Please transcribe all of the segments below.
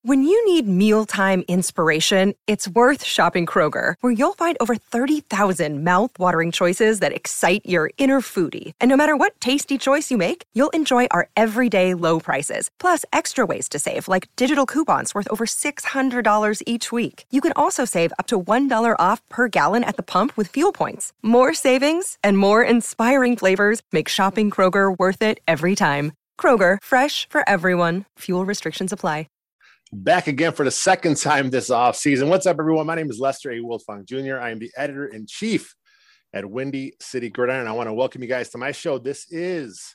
When you need mealtime inspiration, it's worth shopping Kroger, where you'll find over 30,000 mouth-watering choices that excite your inner foodie. And no matter what tasty choice you make, you'll enjoy our everyday low prices, plus extra ways to save, like digital coupons worth over $600 each week. You can also save up to $1 off per gallon at the pump with fuel points. More savings and more inspiring flavors make shopping Kroger worth it every time. Kroger, fresh for everyone. Fuel restrictions apply. Back again for the second time this offseason. What's up, everyone? My name is Lester A. Wiltfong Jr. I am the editor-in-chief at Windy City Gridiron. I want to welcome you guys to my show. This is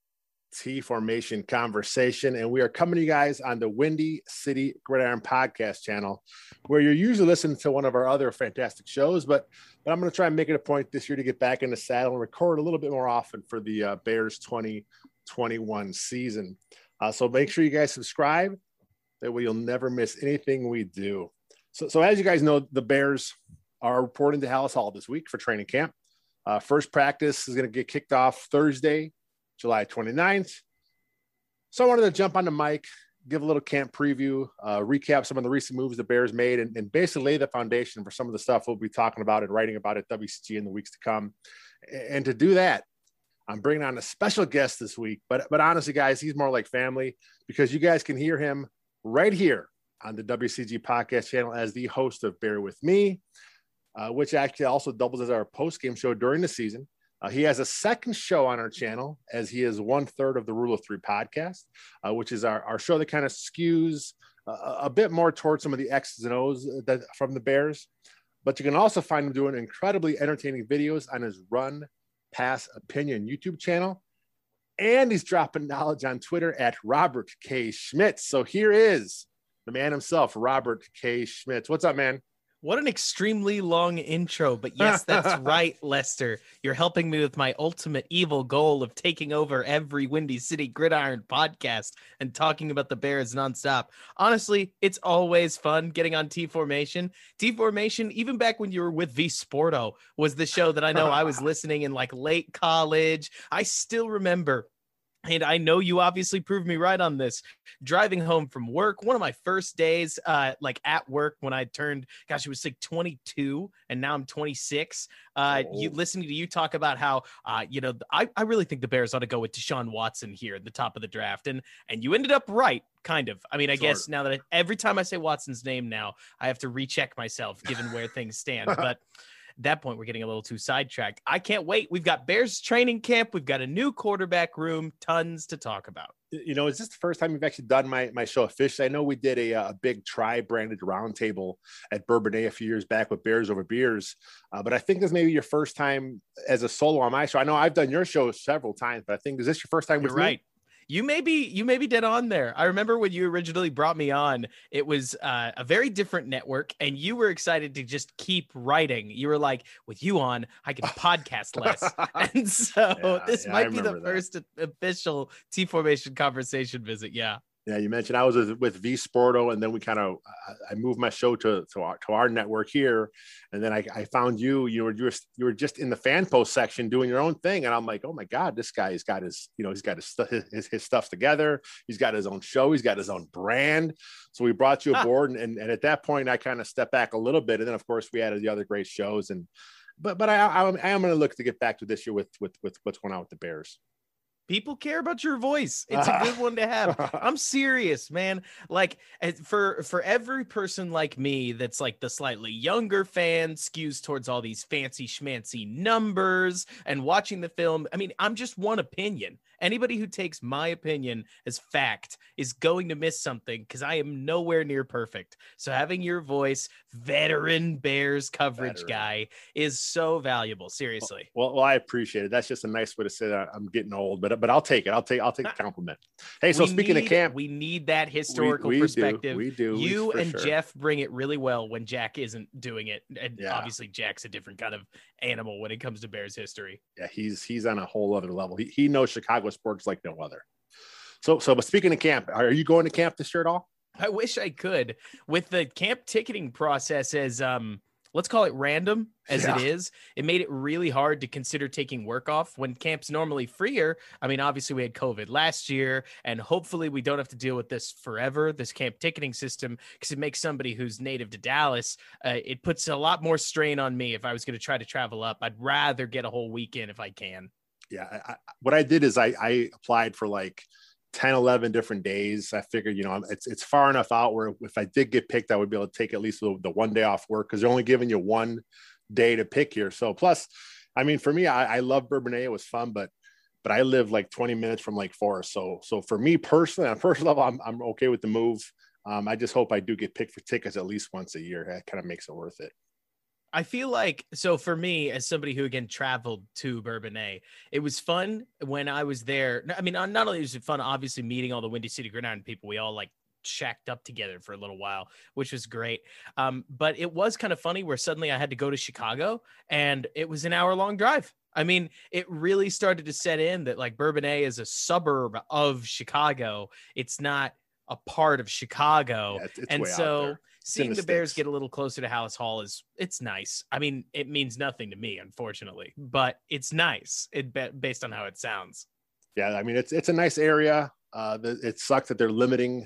T Formation Conversation, and we are coming to you guys on the Windy City Gridiron podcast channel, where you're usually listening to one of our other fantastic shows, but I'm going to try and make it a point this year to get back in the saddle and record a little bit more often for the Bears 2021 season. So make sure you guys subscribe. That way you'll never miss anything we do. So as you guys know, the Bears are reporting to Halas Hall this week for training camp. First practice is going to get kicked off Thursday, July 29th. So I wanted to jump on the mic, give a little camp preview, recap some of the recent moves the Bears made, and basically lay the foundation for some of the stuff we'll be talking about and writing about at WCG in the weeks to come. And to do that, I'm bringing on a special guest this week. But honestly, guys, he's more like family, because you guys can hear him right here on the WCG podcast channel as the host of Bear With Me, which actually also doubles as our post-game show during the season. He has a second show on our channel, as he is 1/3 of the Rule of Three podcast, which is our show that kind of skews a bit more towards some of the X's and O's from the Bears. But you can also find him doing incredibly entertaining videos on his Run Pass Opinion YouTube channel. And he's dropping knowledge on Twitter at Robert K. Schmitz. So here is the man himself, Robert K. Schmitz. What's up, man? What an extremely long intro, but yes, that's right, Lester. You're helping me with my ultimate evil goal of taking over every Windy City Gridiron podcast and talking about the Bears nonstop. Honestly, it's always fun getting on T Formation. T Formation, even back when you were with V Sporto, was the show that I know I was listening in like late college. I still remember, and I know you obviously proved me right on this, driving home from work, one of my first days like at work when I turned, gosh, it was like 22 and now I'm 26. You listening to you talk about how, I really think the Bears ought to go with Deshaun Watson here at the top of the draft. And you ended up right, kind of. I mean, I guess now that every time I say Watson's name now, I have to recheck myself given where things stand. But at that point, we're getting a little too sidetracked. I can't wait. We've got Bears training camp. We've got a new quarterback room. Tons to talk about. You know, is this the first time you've actually done my show officially? I know we did a big tri-branded roundtable at Bourbonnais a few years back with Bears Over Beers. But I think this may be your first time as a solo on my show. I know I've done your show several times, but I think, is this your first time with me? You may be dead on there. I remember when you originally brought me on, it was a very different network, and you were excited to just keep writing. You were like, with you on, I can podcast less. And so this might be the first official T Formation Conversation visit. Yeah. Yeah, you mentioned I was with V Sporto, and then we I moved my show to our network here, and then I found you. You were just in the fan post section doing your own thing, and I'm like, oh my God, this guy has got his his stuff together. He's got his own show. He's got his own brand. So we brought you aboard, and at that point, I kind of stepped back a little bit, and then of course we added the other great shows, but I am going to look to get back to this year with what's going on with the Bears. People care about your voice. It's a good one to have. I'm serious, man. Like for every person like me that's like the slightly younger fan, skews towards all these fancy schmancy numbers and watching the film. I mean, I'm just one opinion. Anybody who takes my opinion as fact is going to miss something, because I am nowhere near perfect. So having your voice, veteran Bears coverage guy, is so valuable. Seriously. Well, I appreciate it. That's just a nice way to say that I'm getting old, but I'll take it. I'll take the compliment. Hey, so speaking of camp, we need that historical perspective. We do. You and Jeff bring it really well when Jack isn't doing it. And obviously Jack's a different kind of animal when it comes to Bears history. Yeah, he's on a whole other level. He knows Chicago sports like no other. So but speaking of camp, are you going to camp this year at all? I wish I could. With the camp ticketing process as let's call it random as Yeah. it is. It made it really hard to consider taking work off when camp's normally freer. I mean, obviously we had COVID last year, and hopefully we don't have to deal with this forever, this camp ticketing system, because it makes somebody who's native to Dallas, it puts a lot more strain on me if I was going to try to travel up. I'd rather get a whole weekend if I can. Yeah. What I did is I applied for like 10, 11 different days. I figured, it's far enough out where if I did get picked, I would be able to take at least the 1 day off work, because they're only giving you 1 day to pick here. So plus, I mean, for me, I love Bourbonnais. It was fun, but I live like 20 minutes from Lake Forest. So for me personally, on a personal level, I'm okay with the move. I just hope I do get picked for tickets at least once a year. That kind of makes it worth it. I feel like, so for me, as somebody who again traveled to Bourbonnais, it was fun when I was there. I mean, not only was it fun, obviously meeting all the Windy City Gridiron people, we all like shacked up together for a little while, which was great. But it was kind of funny where suddenly I had to go to Chicago and it was an hour-long drive. I mean, it really started to set in that like Bourbonnais is a suburb of Chicago. It's not a part of Chicago. Yeah, it's and way out so there. seeing the Bears get a little closer to Hallis Hall it's nice. I mean, it means nothing to me, unfortunately, but it's nice based on how it sounds. Yeah, I mean, it's a nice area. It sucks that they're limiting,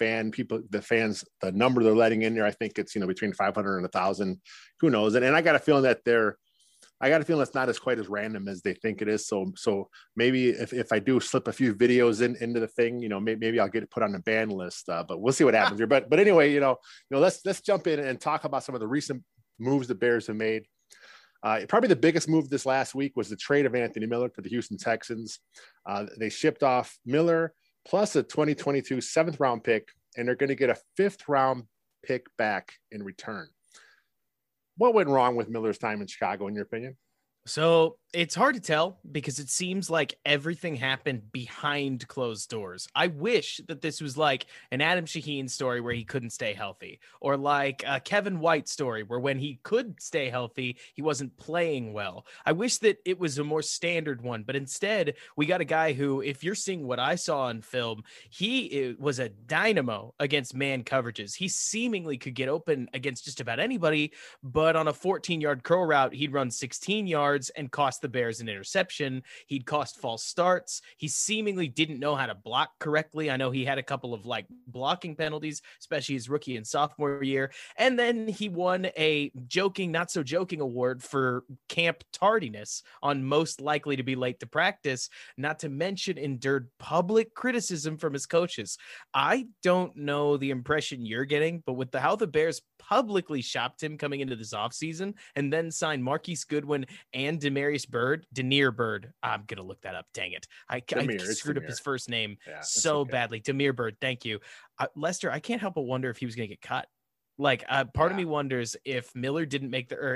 the number they're letting in there. I think it's, between 500 and 1,000. Who knows? And I got a feeling that it's not as quite as random as they think it is. So maybe if I do slip a few videos into the thing, maybe I'll get it put on the ban list. But we'll see what happens here. But anyway, let's jump in and talk about some of the recent moves the Bears have made. Probably the biggest move this last week was the trade of Anthony Miller to the Houston Texans. They shipped off Miller plus a 2022 7th round pick, and they're going to get a 5th round pick back in return. What went wrong with Miller's time in Chicago, in your opinion? So it's hard to tell because it seems like everything happened behind closed doors. I wish that this was like an Adam Shaheen story where he couldn't stay healthy, or like a Kevin White story where when he could stay healthy, he wasn't playing well. I wish that it was a more standard one, but instead we got a guy who, if you're seeing what I saw on film, he was a dynamo against man coverages. He seemingly could get open against just about anybody, but on a 14-yard curl route, he'd run 16 yards and cost the Bears an interception. He'd cost false starts. He seemingly didn't know how to block correctly. I know he had a couple of like blocking penalties, especially his rookie and sophomore year. And then he won a joking, not so joking award for camp tardiness on most likely to be late to practice, not to mention endured public criticism from his coaches. I don't know the impression you're getting, but with how the Bears publicly shopped him coming into this offseason and then signed Marquise Goodwin and Denier Bird. I'm going to look that up. Dang it. I screwed up his first name badly. Damiere Byrd. Thank you. Lester, I can't help but wonder if he was going to get cut. Like part of me wonders if Miller didn't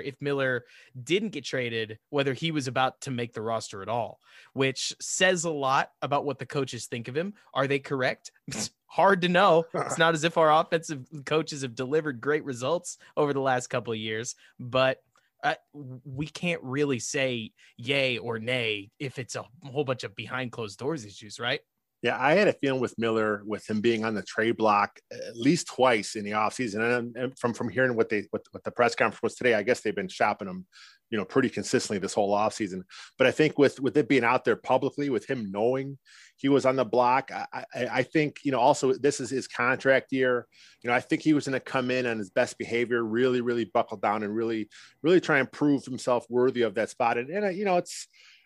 get traded, whether he was about to make the roster at all, which says a lot about what the coaches think of him. Are they correct? It's hard to know. It's not as if our offensive coaches have delivered great results over the last couple of years, but we can't really say yay or nay if it's a whole bunch of behind closed doors issues, right? Yeah, I had a feeling with Miller, with him being on the trade block at least twice in the offseason. And from hearing what the press conference was today, I guess they've been shopping him, pretty consistently this whole offseason. But I think with it being out there publicly, with him knowing he was on the block, I think, also this is his contract year. I think he was going to come in on his best behavior, really, really buckle down and really, really try and prove himself worthy of that spot. And it's,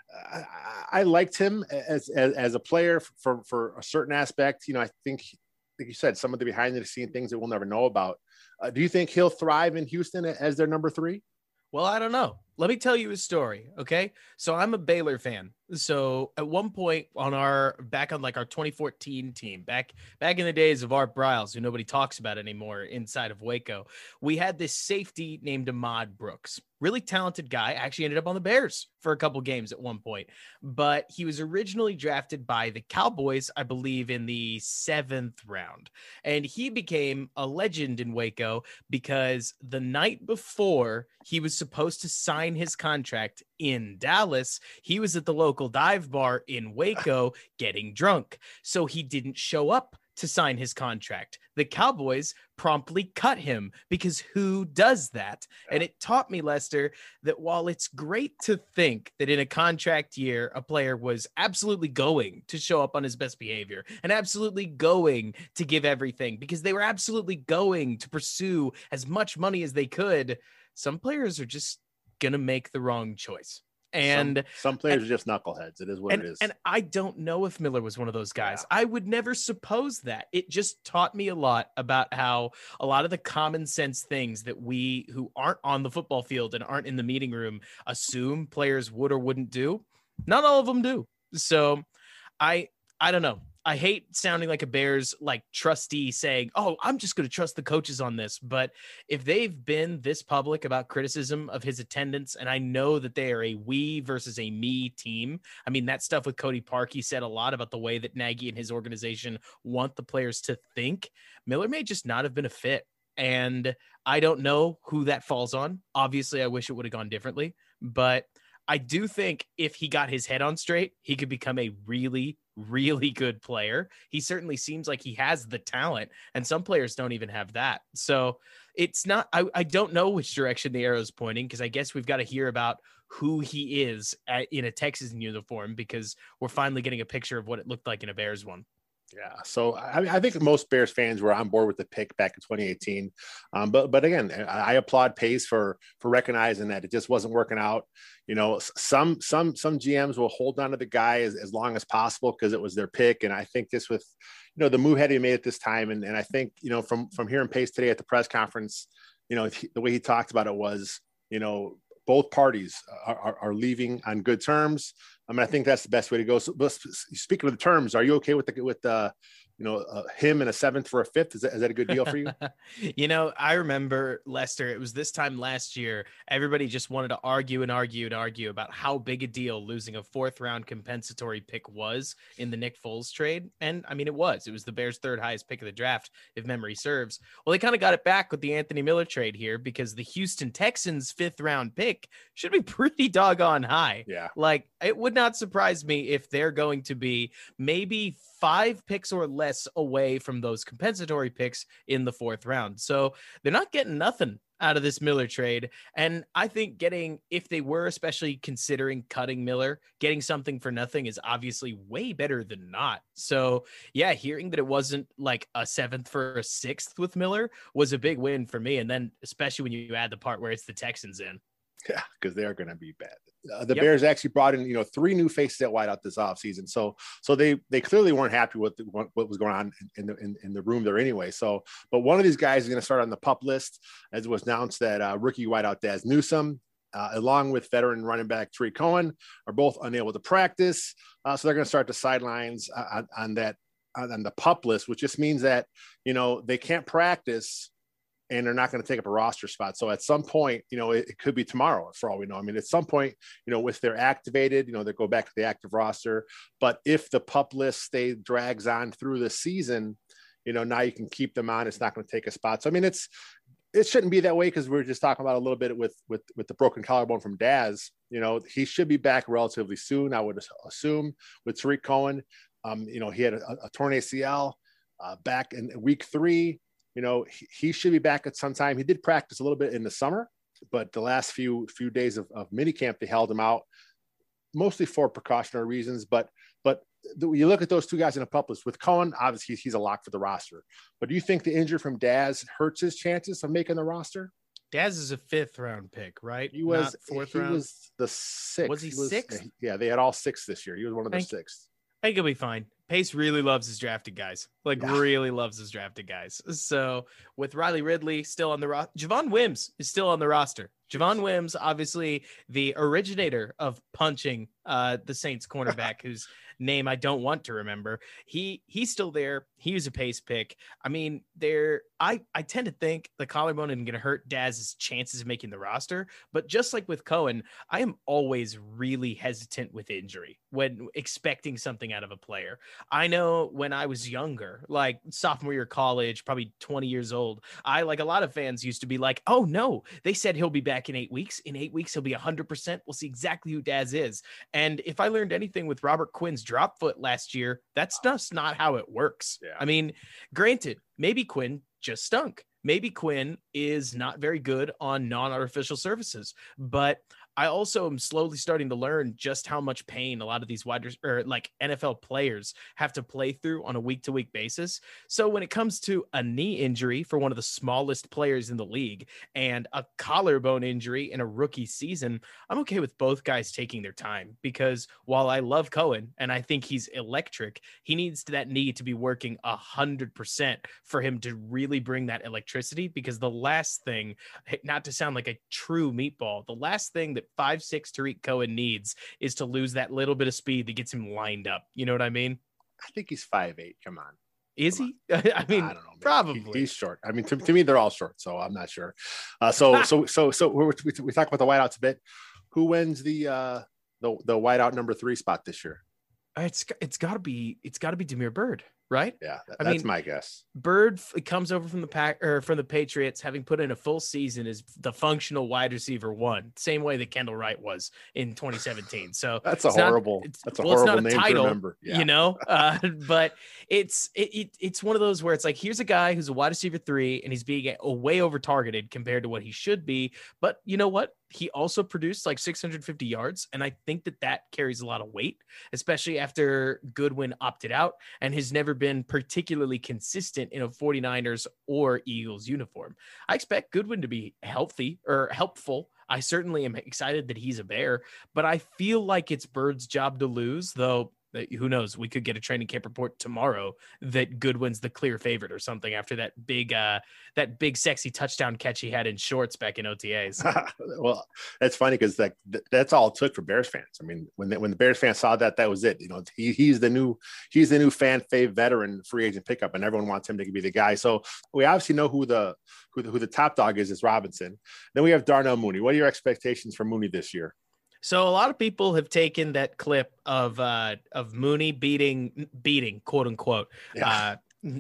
I liked him as a player for a certain aspect. I think, like you said, some of the behind the scene things that we'll never know about. Do you think he'll thrive in Houston as their number 3? Well, I don't know. Let me tell you a story. Okay. So I'm a Baylor fan. So at one point back on our 2014 team, back in the days of Art Briles, who nobody talks about anymore inside of Waco, we had this safety named Ahmad Brooks, really talented guy, actually ended up on the Bears for a couple games at one point, but he was originally drafted by the Cowboys, I believe in the 7th round. And he became a legend in Waco because the night before he was supposed to sign his contract in Dallas, he was at the local dive bar in Waco getting drunk. So he didn't show up to sign his contract. The Cowboys promptly cut him because who does that? And it taught me, Lester, that while it's great to think that in a contract year, a player was absolutely going to show up on his best behavior and absolutely going to give everything because they were absolutely going to pursue as much money as they could, some players are just going to make the wrong choice. And some players are just knuckleheads. It is what it is. And I don't know if Miller was one of those guys. Yeah. I would never suppose that. It just taught me a lot about how a lot of the common sense things that we who aren't on the football field and aren't in the meeting room assume players would or wouldn't do. Not all of them do. So I don't know. I hate sounding like a Bears like trustee saying, oh, I'm just going to trust the coaches on this. But if they've been this public about criticism of his attendance, and I know that they are a we versus a me team. I mean, that stuff with Cody Parkey said a lot about the way that Nagy and his organization want the players to think. Miller may just not have been a fit. And I don't know who that falls on. Obviously, I wish it would have gone differently. But I do think if he got his head on straight, he could become a really, really good player. He certainly seems like he has the talent, and some players don't even have that. So it's not, I don't know which direction the arrow is pointing, because I guess we've got to hear about who he is in a Texans uniform, because we're finally getting a picture of what it looked like in a Bears one. Yeah. So I think most Bears fans were on board with the pick back in 2018. But again, I applaud Pace for recognizing that it just wasn't working out. You know, some GMs will hold on to the guy as long as possible because it was their pick. And I think this with, you know, the move had to be made at this time. And I think, you know, from hearing Pace today at the press conference, you know, the way he talked about it was, you know, both parties are leaving on good terms. I mean, I think that's the best way to go. So, speaking of the terms, are you okay with him and a seventh for a fifth? Is that a good deal for you? You know, I remember, Lester, it was this time last year. Everybody just wanted to argue about how big a deal losing a fourth round compensatory pick was in the Nick Foles trade. And I mean, it was the Bears' third highest pick of the draft, if memory serves. Well, they kind of got it back with the Anthony Miller trade here, because the Houston Texans' fifth round pick should be pretty doggone high. Yeah. Like, it would not surprise me if they're going to be maybe 5 picks or less away from those compensatory picks in the fourth round. So they're not getting nothing out of this Miller trade. And I think if they were especially considering cutting Miller, getting something for nothing is obviously way better than not. So yeah, hearing that it wasn't like a seventh for a sixth with Miller was a big win for me. And then especially when you add the part where it's the Texans in. Yeah, because they are going to be bad. The Bears actually brought in, you know, 3 new faces at wideout this offseason. So they clearly weren't happy with what was going on in the room there anyway. So, but one of these guys is going to start on the PUP list, as it was announced that rookie wideout Daz Newsome, along with veteran running back Tarik Cohen, are both unable to practice. So they're going to start the sidelines on the PUP list, which just means that, you know, they can't practice and they're not going to take up a roster spot. So at some point, you know, it could be tomorrow for all we know. I mean, at some point, you know, if they're activated, you know, they go back to the active roster. But if the PUP list drags on through the season, you know, now you can keep them on. It's not going to take a spot. So, I mean, it shouldn't be that way, because we were just talking about a little bit with the broken collarbone from Daz. You know, he should be back relatively soon, I would assume, with Tarik Cohen. You know, he had a torn ACL back in week 3. You know, he should be back at some time. He did practice a little bit in the summer, but the last few days of minicamp, they held him out, mostly for precautionary reasons. But you look at those 2 guys in a PUP list. With Cohen, obviously he's a lock for the roster. But do you think the injury from Daz hurts his chances of making the roster? Daz is a 5th round pick, right? He was not 4th round. He was the 6th. Was he 6th? Yeah, they had all 6 this year. He was one of the 6th. I think he'll be fine. Pace really loves his drafted guys, really loves his drafted guys. So with Riley Ridley still on the roster, Javon Wims is still on the roster. Javon Wims, obviously the originator of punching the Saints cornerback, whose name I don't want to remember. He's still there. He was a Pace pick. I mean, I tend to think the collarbone isn't going to hurt Daz's chances of making the roster. But just like with Cohen, I am always really hesitant with injury when expecting something out of a player. I know when I was younger, there, like sophomore year of college, probably 20 years old. I, like a lot of fans, used to be like, oh no, they said he'll be back in 8 weeks. In 8 weeks, he'll be 100%. We'll see exactly who Daz is. And if I learned anything with Robert Quinn's drop foot last year, that's just not how it works. Yeah. I mean, granted, maybe Quinn just stunk. Maybe Quinn is not very good on non-artificial surfaces, but I also am slowly starting to learn just how much pain a lot of these like NFL players have to play through on a week-to-week basis. So when it comes to a knee injury for one of the smallest players in the league and a collarbone injury in a rookie season, I'm okay with both guys taking their time, because while I love Cohen and I think he's electric, he needs that knee to be working 100% for him to really bring that electricity. Because the last thing, not to sound like a true meatball, the last thing that 5'6" Tariq Cohen needs is to lose that little bit of speed that gets him lined up. You know what I mean? I think he's 5'8". Come on. Is he? I mean, I don't know. Probably. He's short. I mean, to me, they're all short, so I'm not sure. So we talk about the wideouts a bit. Who wins the wideout number 3 spot this year? It's got to be Damiere Byrd, right? Yeah, that's my guess. Byrd comes over from the Patriots, having put in a full season as the functional wide receiver 1, same way that Kendall Wright was in 2017. So that's a horrible name to remember. Yeah. You know, but it's one of those where it's like, here's a guy who's a wide receiver 3 and he's being way over targeted compared to what he should be. But you know what? He also produced like 650 yards. And I think that carries a lot of weight, especially after Goodwin opted out and has never been particularly consistent in a 49ers or Eagles uniform. I expect Goodwin to be healthy or helpful. I certainly am excited that he's a Bear, but I feel like it's Byrd's job to lose, though. Who knows? We could get a training camp report tomorrow that Goodwin's the clear favorite or something after that big sexy touchdown catch he had in shorts back in OTAs. Well, that's funny because that's all it took for Bears fans. I mean, when the Bears fans saw that was it. You know, he's the new fan fave veteran free agent pickup, and everyone wants him to be the guy. So we obviously know who the top dog is Robinson. Then we have Darnell Mooney. What are your expectations for Mooney this year? So a lot of people have taken that clip of Mooney beating quote unquote, or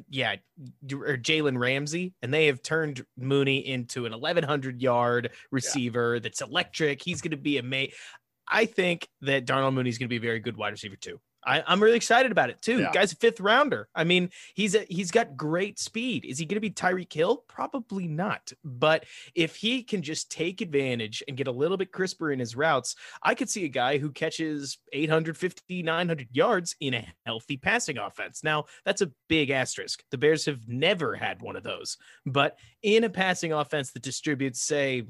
Jalen Ramsey, and they have turned Mooney into an 1,100 yard receiver that's electric. He's going to be I think that Darnell Mooney is going to be a very good wide receiver too. I'm really excited about it too. Guy's a 5th rounder. I mean, he's got great speed. Is he going to be Tyreek Hill? Probably not. But if he can just take advantage and get a little bit crisper in his routes, I could see a guy who catches 850, 900 yards in a healthy passing offense. Now, that's a big asterisk. The Bears have never had one of those. But in a passing offense that distributes, say,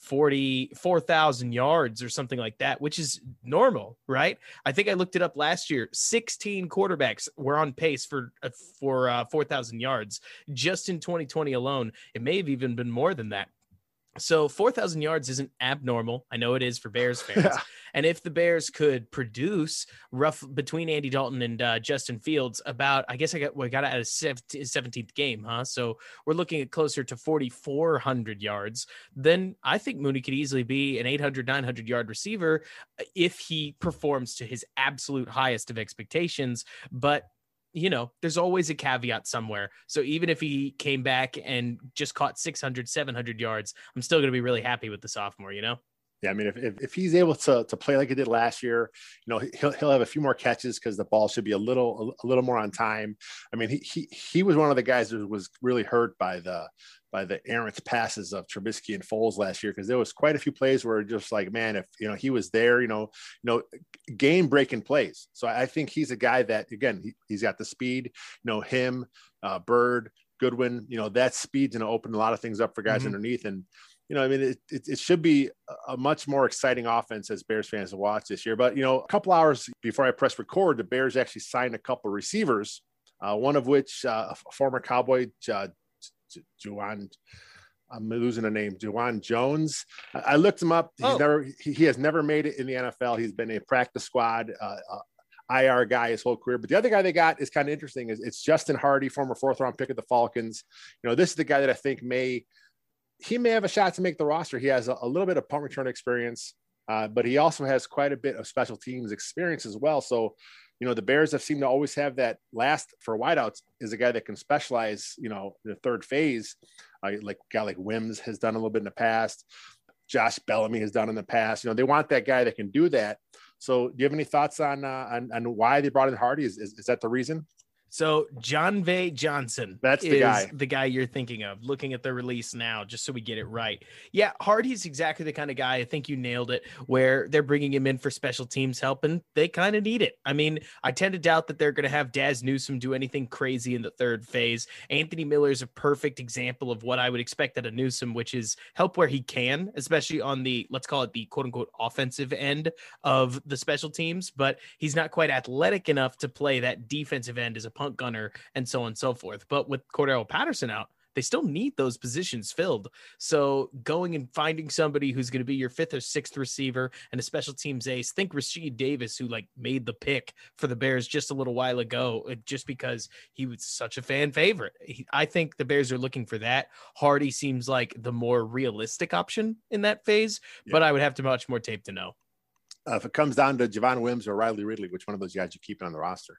44,000 yards or something like that, which is normal, right? I think I looked it up last year. 16 quarterbacks were on pace for 4,000 yards just in 2020 alone. It may have even been more than that. So 4,000 yards isn't abnormal. I know it is for Bears fans. Yeah. And if the Bears could produce between Andy Dalton and Justin Fields about, I guess we got out of 17th game, huh? So we're looking at closer to 4,400 yards. Then I think Mooney could easily be an 800, 900 yard receiver if he performs to his absolute highest of expectations. But you know, there's always a caveat somewhere. So even if he came back and just caught 600, 700 yards, I'm still going to be really happy with the sophomore, you know? Yeah, I mean, if he's able to play like he did last year, you know, he'll have a few more catches because the ball should be a little more on time. I mean, he was one of the guys that was really hurt by the errant passes of Trubisky and Foles last year, because there was quite a few plays where just like, man, if you know he was there, you know, game breaking plays. So I think he's a guy that, again, he's got the speed. You know, him, Byrd, Goodwin. You know, that speed's going to open a lot of things up for guys underneath. And you know, I mean, it should be a much more exciting offense as Bears fans to watch this year. But, you know, a couple hours before I press record, the Bears actually signed a couple of receivers, one of which former Cowboy Juwan, I'm losing the name, Juwan Jones. I looked him up. He has never made it in the NFL. He's been a practice squad IR guy his whole career. But the other guy they got is kind of interesting. It's Justin Hardy, former 4th-round pick of the Falcons. You know, this is the guy that I think may have a shot to make the roster. He has a little bit of punt return experience, but he also has quite a bit of special teams experience as well. So, the Bears have seemed to always have that last for wideouts is a guy that can specialize, the third phase, like a guy like Wims has done a little bit in the past. Josh Bellamy has done in the past. They want that guy that can do that. So do you have any thoughts on why they brought in Hardy? Is that the reason? So John Vay Johnson, that's the guy you're thinking of, looking at the release now, just so we get it right. Yeah, Hardy's exactly the kind of guy, I think you nailed it, where they're bringing him in for special teams help, and they kind of need it. I mean, I tend to doubt that they're going to have Daz Newsome do anything crazy in the third phase. Anthony Miller is a perfect example of what I would expect out of Newsome, which is help where he can, especially on the, let's call it the quote-unquote offensive end of the special teams, but he's not quite athletic enough to play that defensive end as a punt gunner and so on and so forth. But with Cordero Patterson out, they still need those positions filled. So going and finding somebody who's going to be your fifth or sixth receiver and a special teams ace, think Rasheed Davis, who made the pick for the Bears just a little while ago, just because he was such a fan favorite. I think the Bears are looking for that. Hardy seems like the more realistic option in that phase, but I would have to watch more tape to know. If it comes down to Javon Wims or Riley Ridley, which one of those guys you keep on the roster?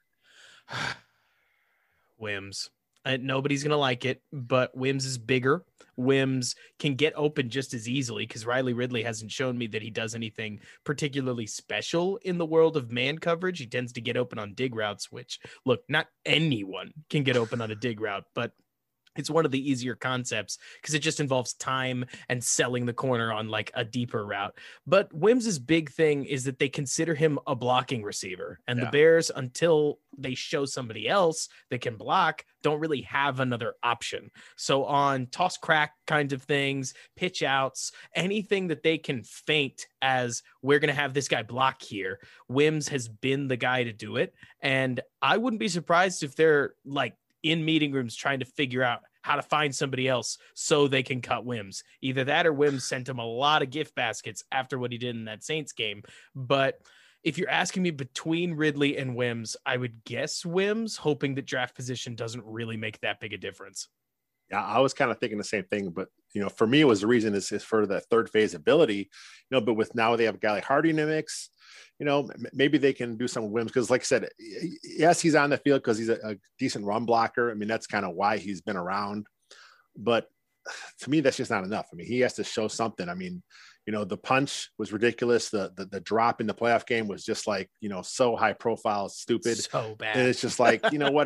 Wims. Nobody's going to like it, but Wims is bigger. Wims can get open just as easily because Riley Ridley hasn't shown me that he does anything particularly special in the world of man coverage. He tends to get open on dig routes, which, look, not anyone can get open on a dig route, but it's one of the easier concepts because it just involves time and selling the corner on a deeper route. But Wims's big thing is that they consider him a blocking receiver, and the Bears, until they show somebody else that can block, don't really have another option. So on toss crack kinds of things, pitch outs, anything that they can feint as we're going to have this guy block here, Wims has been the guy to do it. And I wouldn't be surprised if they're in meeting rooms trying to figure out how to find somebody else so they can cut Wims. Either that or Wims sent him a lot of gift baskets after what he did in that Saints game. But if you're asking me between Ridley and Wims, I would guess Wims, hoping that draft position doesn't really make that big a difference. Yeah, I was kind of thinking the same thing, but for me, it was the reason is for the third phase ability, but with now they have a guy like Hardy in the mix, maybe they can do some Wims. Cause like I said, yes, he's on the field cause he's a decent run blocker. I mean, that's kind of why he's been around, but to me, that's just not enough. I mean, he has to show something. I mean, the punch was ridiculous. The drop in the playoff game was just so high profile, stupid, so bad. And it's just what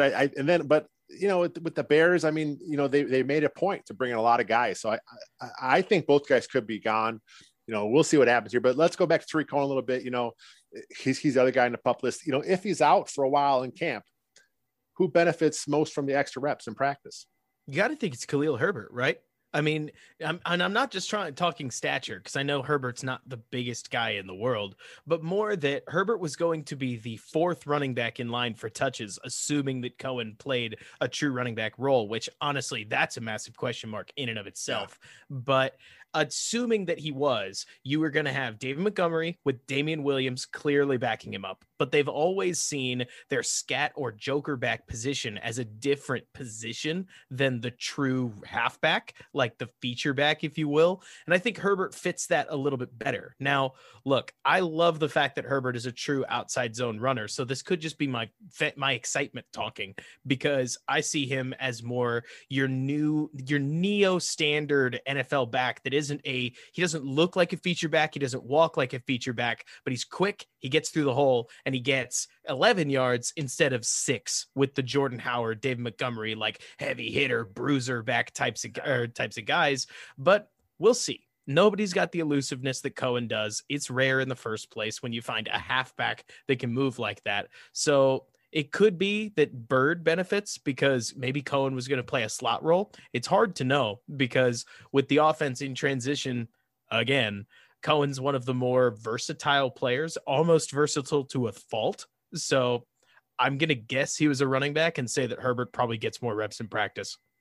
with the Bears, I mean, they made a point to bring in a lot of guys. So I think both guys could be gone. We'll see what happens here, but let's go back to Tariq Cohen a little bit. He's the other guy in the pup list. If he's out for a while in camp, who benefits most from the extra reps in practice? You got to think it's Khalil Herbert, right? I mean, I'm not just talking stature, because I know Herbert's not the biggest guy in the world, but more that Herbert was going to be the fourth running back in line for touches, assuming that Cohen played a true running back role, which honestly, that's a massive question mark in and of itself. But assuming that he was, you were going to have David Montgomery with Damian Williams clearly backing him up. But they've always seen their scat or joker back position as a different position than the true halfback, like the feature back, if you will. And I think Herbert fits that a little bit better. Now, look, I love the fact that Herbert is a true outside zone runner. So this could just be my excitement talking, because I see him as more your neo standard NFL back that he doesn't look like a feature back. He doesn't walk like a feature back, but he's quick. He gets through the hole and he gets 11 yards instead of 6 with the Jordan Howard, David Montgomery, heavy hitter, bruiser back types of guys. But we'll see. Nobody's got the elusiveness that Cohen does. It's rare in the first place when you find a halfback that can move like that. So it could be that Bird benefits because maybe Cohen was going to play a slot role. It's hard to know because with the offense in transition, again, Cohen's one of the more versatile players, almost versatile to a fault. So I'm going to guess he was a running back and say that Herbert probably gets more reps in practice.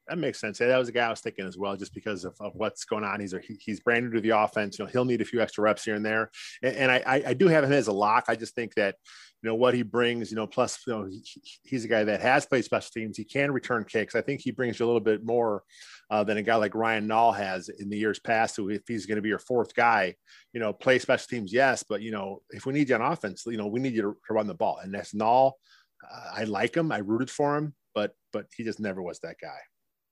That makes sense. Yeah, that was the guy I was thinking as well, just because of what's going on. He's brand new to the offense. He'll need a few extra reps here and there. And I do have him as a lock. I just think that, what he brings, plus, he's a guy that has played special teams. He can return kicks. I think he brings you a little bit more than a guy like Ryan Nall has in the years past, who, if he's going to be your fourth guy, play special teams. Yes. But, if we need you on offense, we need you to run the ball. And that's Nall. I like him. I rooted for him, but he just never was that guy.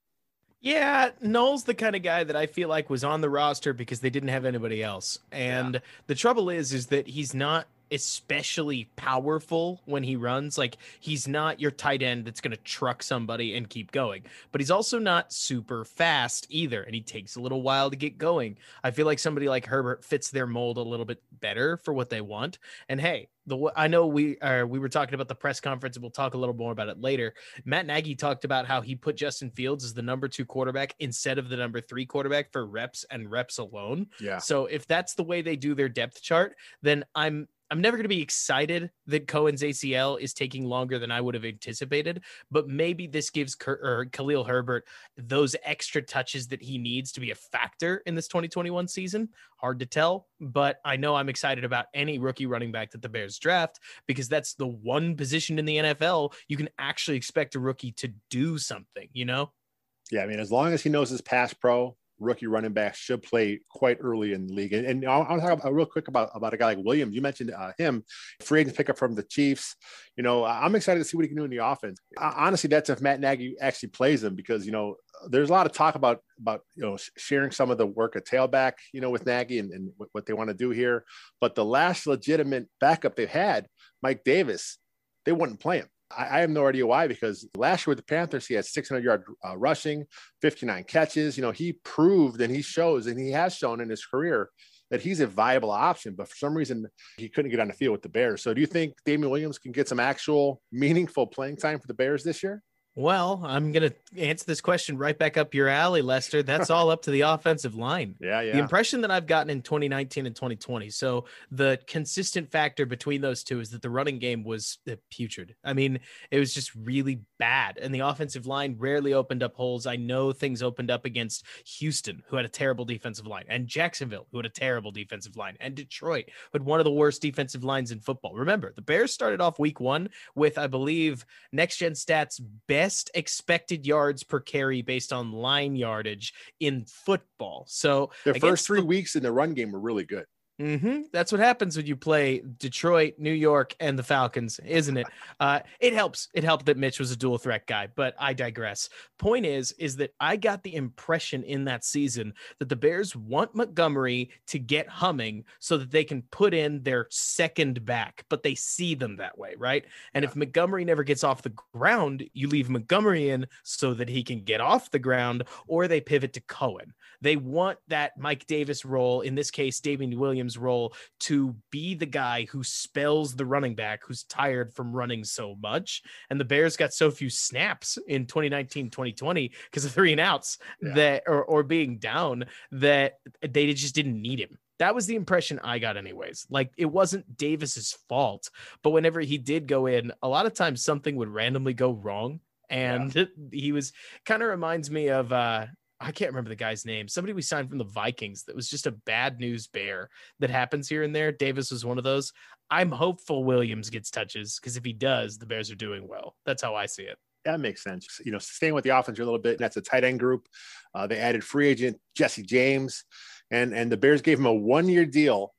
Yeah, Noel's the kind of guy that I feel like was on the roster because they didn't have anybody else. And the trouble is that he's not especially powerful when he runs. Like, he's not your tight end that's going to truck somebody and keep going, but he's also not super fast either. And he takes a little while to get going. I feel like somebody like Herbert fits their mold a little bit better for what they want. And hey, I know we were talking about the press conference, and we'll talk a little more about it later. Matt Nagy talked about how he put Justin Fields as the number 2 quarterback instead of the number 3 quarterback for reps and reps alone. Yeah. So if that's the way they do their depth chart, then I'm never going to be excited that Cohen's ACL is taking longer than I would have anticipated, but maybe this gives Khalil Herbert those extra touches that he needs to be a factor in this 2021 season. Hard to tell, but I know I'm excited about any rookie running back that the Bears draft, because that's the one position in the NFL you can actually expect a rookie to do something, Yeah, I mean, as long as he knows his pass pro, rookie running backs should play quite early in the league. And I want to talk real quick about a guy like Williams. You mentioned him, free agent pickup from the Chiefs. I'm excited to see what he can do in the offense. Honestly, that's if Matt Nagy actually plays him, because, there's a lot of talk about sharing some of the work at tailback, with Nagy and what they want to do here. But the last legitimate backup they've had, Mike Davis, they wouldn't play him. I have no idea why, because last year with the Panthers, he had 600-yard rushing, 59 catches. He proved, and he shows, and he has shown in his career, that he's a viable option. But for some reason, he couldn't get on the field with the Bears. So do you think Damien Williams can get some actual meaningful playing time for the Bears this year? Well, I'm going to answer this question right back up your alley, Lester. That's all up to the offensive line. Yeah. The impression that I've gotten in 2019 and 2020. So the consistent factor between those two is that the running game was putrid. I mean, it was just really bad. And the offensive line rarely opened up holes. I know things opened up against Houston, who had a terrible defensive line, and Jacksonville, who had a terrible defensive line, and Detroit, who had one of the worst defensive lines in football. Remember, the Bears started off week 1 with, I believe, Next Gen Stats' best expected yards per carry based on line yardage in football. So their first 3 weeks in the run game were really good. That's what happens when you play Detroit, New York, and the Falcons, isn't it? It helps. It helped that Mitch was a dual threat guy, but I digress. Point is that I got the impression in that season that the Bears want Montgomery to get humming so that they can put in their second back, but they see them that way, right? And if Montgomery never gets off the ground, you leave Montgomery in so that he can get off the ground, or they pivot to Cohen. They want that Mike Davis role, in this case, Damien Williams role, to be the guy who spells the running back who's tired from running so much. And the Bears got so few snaps in 2019, 2020 because of 3 and outs that, or being down, that they just didn't need him. That was the impression I got anyways. Like, it wasn't Davis's fault, but whenever he did go in, a lot of times something would randomly go wrong. And he was kind of reminds me of, I can't remember the guy's name. Somebody we signed from the Vikings that was just a bad news bear that happens here and there. Davis was one of those. I'm hopeful Williams gets touches, because if he does, the Bears are doing well. That's how I see it. That makes sense. Staying with the offense a little bit, that's a tight end group. They added free agent Jesse James, and the Bears gave him a 1-year deal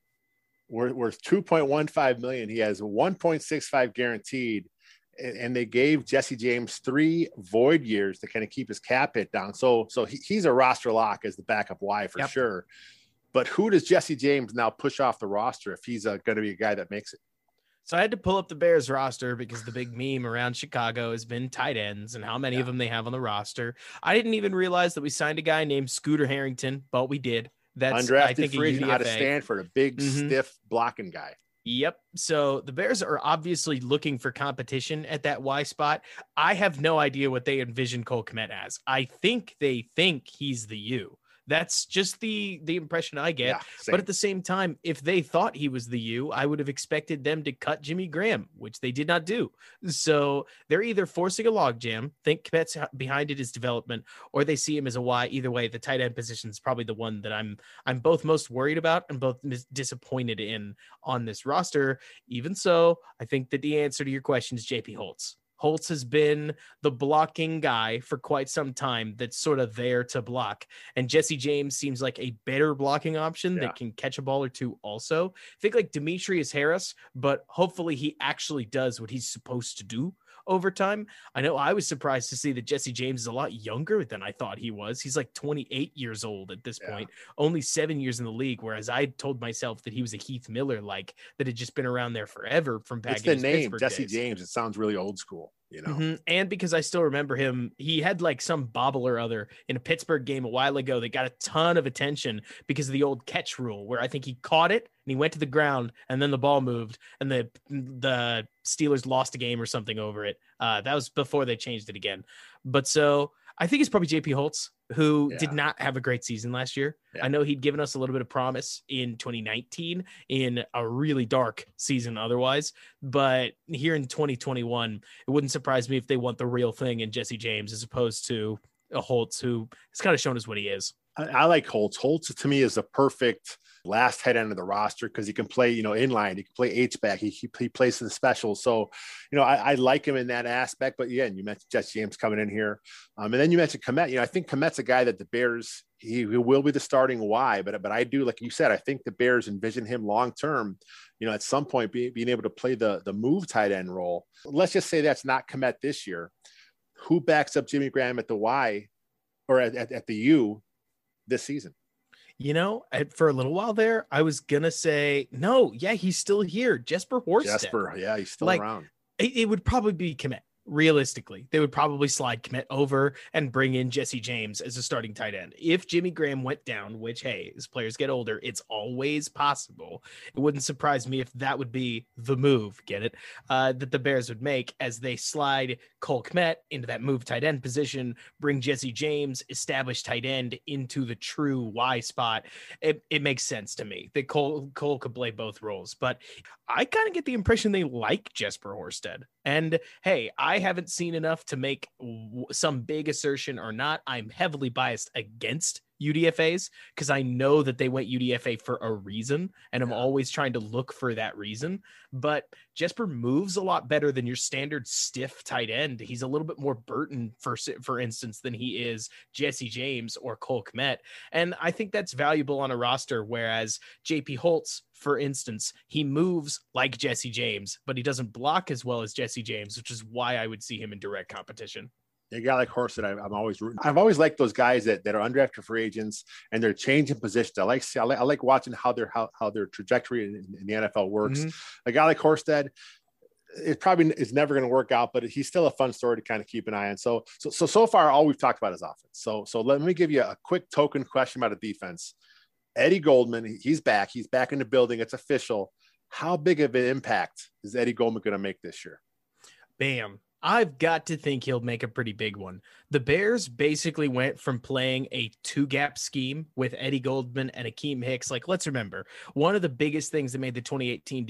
worth $2.15 million. He has 1.65 guaranteed. And they gave Jesse James 3 void years to kind of keep his cap hit down. So he's a roster lock as the backup Y for sure. But who does Jesse James now push off the roster if he's going to be a guy that makes it? So I had to pull up the Bears roster because the big meme around Chicago has been tight ends and how many of them they have on the roster. I didn't even realize that we signed a guy named Scooter Harrington, but we did. That's undrafted I think free agent out of Stanford, a big, stiff blocking guy. Yep. So the Bears are obviously looking for competition at that Y spot. I have no idea what they envision Cole Kmet as. I think they think he's the U. That's just the impression I get. Yeah, same. But at the same time, if they thought he was the U, I would have expected them to cut Jimmy Graham, which they did not do. So they're either forcing a logjam, think Kmet's behind it is development, or they see him as a Y. Either way, the tight end position is probably the one that I'm both most worried about and both disappointed in on this roster. Even so, I think that the answer to your question is JP Holtz. Holtz has been the blocking guy for quite some time that's sort of there to block. And Jesse James seems like a better blocking option that can catch a ball or two also. I think like Demetrius Harris, but hopefully he actually does what he's supposed to do over time. I know I was surprised to see that Jesse James is a lot younger than I thought he was. He's like 28 years old at this point, only 7 years in the league. Whereas I told myself that he was a Heath Miller, like that had just been around there forever from back. It's the name Pittsburgh Jesse days. James. It sounds really old school, you know? And because I still remember him, he had like some bobble or other in a Pittsburgh game a while ago that got a ton of attention because of the old catch rule, where I think he caught it and he went to the ground and then the ball moved and the Steelers lost a game or something over it. That was before they changed it again. But so I think it's probably JP Holtz, who did not have a great season last year. I know he'd given us a little bit of promise in 2019 in a really dark season otherwise, but here in 2021, it wouldn't surprise me if they want the real thing in Jesse James as opposed to a Holtz who has kind of shown us what he is. I like Holtz. Holtz to me is the perfect last tight end of the roster because he can play, you know, inline. He can play H-back. He plays in the special. So, you know, I like him in that aspect. But again, you mentioned Jesse James coming in here. And then you mentioned Kmet. You know, I think Kmet's a guy that the Bears, he will be the starting Y. But I do, like you said, I think the Bears envision him long-term, you know, at some point being able to play the move tight end role. Let's just say that's not Kmet this year. Who backs up Jimmy Graham at the Y or at the U this season? You know, for a little while there, I was going to say, no, yeah, he's still here. Jesper Horsted. Jesper, yeah, he's still around. It would probably be Kmet. Realistically, they would probably slide Kmet over and bring in Jesse James as a starting tight end. If Jimmy Graham went down, which, hey, as players get older, it's always possible. It wouldn't surprise me if that would be the move, get it, that the Bears would make as they slide Cole Kmet into that move tight end position, bring Jesse James, establish tight end into the true Y spot. It makes sense to me that Cole could play both roles, but I kind of get the impression they like Jesper Horsted. And hey, I haven't seen enough to make some big assertion or not. I'm heavily biased against UDFAs because I know that they went UDFA for a reason, and I'm always trying to look for that reason. But Jesper moves a lot better than your standard stiff tight end. He's a little bit more Burton, for instance, than he is Jesse James or Cole Kmet. And I think that's valuable on a roster, whereas JP Holtz, for instance, he moves like Jesse James, but he doesn't block as well as Jesse James, which is why I would see him in direct competition. A guy like Horsted, I'm always rooting. I've always liked those guys that are undrafted free agents and they're changing positions. I like watching how their trajectory in the NFL works. A guy like Horsted, it probably is never going to work out, but he's still a fun story to kind of keep an eye on. So far, all we've talked about is offense. So let me give you a quick token question about a defense. Eddie Goldman, he's back. He's back in the building. It's official. How big of an impact is Eddie Goldman going to make this year? Bam. I've got to think he'll make a pretty big one. The Bears basically went from playing a two-gap scheme with Eddie Goldman and Akeem Hicks. Like, let's remember, one of the biggest things that made the 2018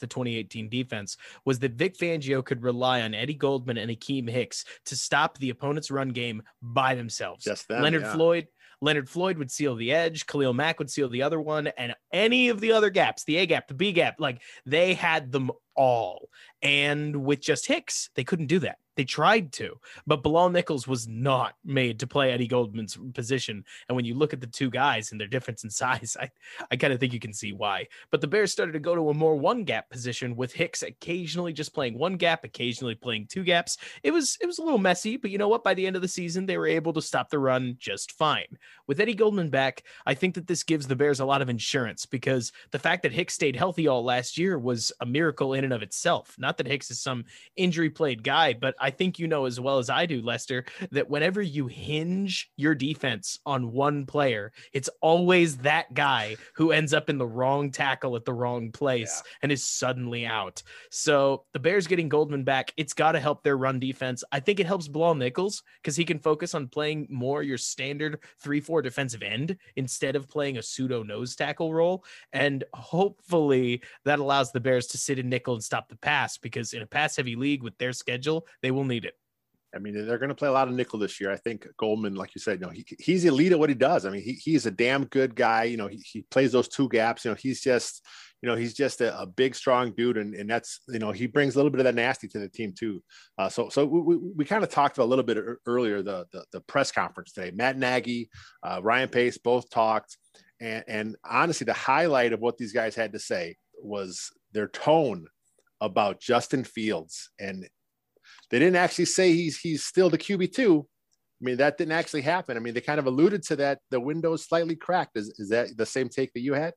defense was that Vic Fangio could rely on Eddie Goldman and Akeem Hicks to stop the opponent's run game by themselves. Just them, Leonard Floyd would seal the edge. Khalil Mack would seal the other one. And any of the other gaps, the A gap, the B gap, like they had them all. And with just Hicks, they couldn't do that. They tried to, but Bilal Nichols was not made to play Eddie Goldman's position. And when you look at the two guys and their difference in size, I kind of think you can see why. But the Bears started to go to a more one gap position with Hicks occasionally just playing one gap, occasionally playing two gaps. It was a little messy, but you know what? By the end of the season, they were able to stop the run just fine. With Eddie Goldman back, I think that this gives the Bears a lot of insurance because the fact that Hicks stayed healthy all last year was a miracle in in and of itself. Not that Hicks is some injury played guy, but I think you know as well as I do, Lester, that whenever you hinge your defense on one player, it's always that guy who ends up in the wrong tackle at the wrong place and is suddenly out. So the Bears getting Goldman back, it's got to help their run defense. I think it helps Bilal Nichols because he can focus on playing more your standard 3-4 defensive end instead of playing a pseudo nose tackle role. And hopefully that allows the Bears to sit in nickel and stop the pass, because in a pass heavy league with their schedule, they will need it. I mean, they're going to play a lot of nickel this year. I think Goldman, like you said, he's elite at what he does. I mean, he's a damn good guy. He plays those two gaps. He's just a big, strong dude. And that's, he brings a little bit of that nasty to the team too. So we kind of talked about a little bit earlier, the press conference today. Matt Nagy, Ryan Pace both talked. And honestly, the highlight of what these guys had to say was their tone about Justin Fields. And they didn't actually say he's still the QB2. I mean, that didn't actually happen. I mean, they kind of alluded to that. The window's slightly cracked. Is that the same take that you had?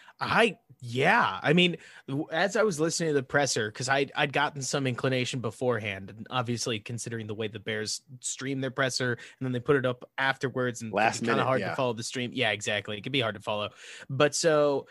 Yeah. I mean, as I was listening to the presser, because I'd gotten some inclination beforehand, and obviously considering the way the Bears stream their presser and then they put it up afterwards, and it's kind of hard to follow the stream. Yeah, exactly. It can be hard to follow. But so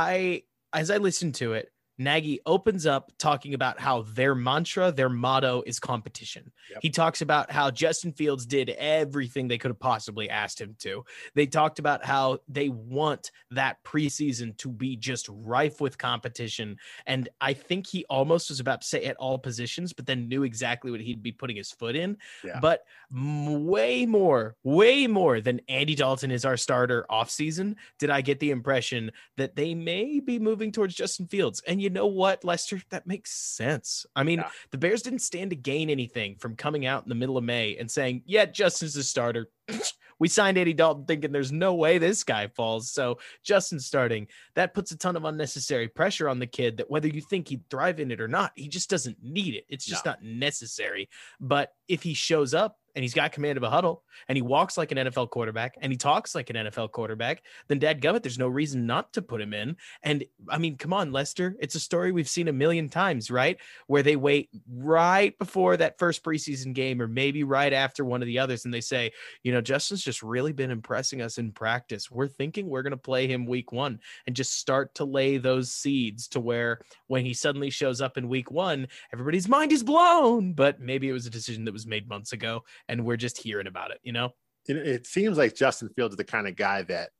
as I listened to it, Nagy opens up talking about how their mantra, their motto is competition. Yep. He talks about how Justin Fields did everything they could have possibly asked him to. They talked about how they want that preseason to be just rife with competition. And I think he almost was about to say at all positions, but then knew exactly what he'd be putting his foot in. Yeah. But way more than Andy Dalton is our starter offseason, did I get the impression that they may be moving towards Justin Fields. And you know what, Lester? That makes sense. I mean, the Bears didn't stand to gain anything from coming out in the middle of May and saying, yeah, Justin's the starter. We signed Andy Dalton thinking there's no way this guy falls. So Justin's starting. That puts a ton of unnecessary pressure on the kid that whether you think he'd thrive in it or not, he just doesn't need it. It's just not necessary. But if he shows up and he's got command of a huddle and he walks like an NFL quarterback and he talks like an NFL quarterback, then dadgummit, there's no reason not to put him in. And I mean, come on, Lester, it's a story we've seen a million times, right? Where they wait right before that first preseason game or maybe right after one of the others. And they say, Justin's just really been impressing us in practice. We're thinking we're going to play him week 1 and just start to lay those seeds to where when he suddenly shows up in week 1, everybody's mind is blown, but maybe it was a decision that was made months ago. And we're just hearing about it, It seems like Justin Fields is the kind of guy that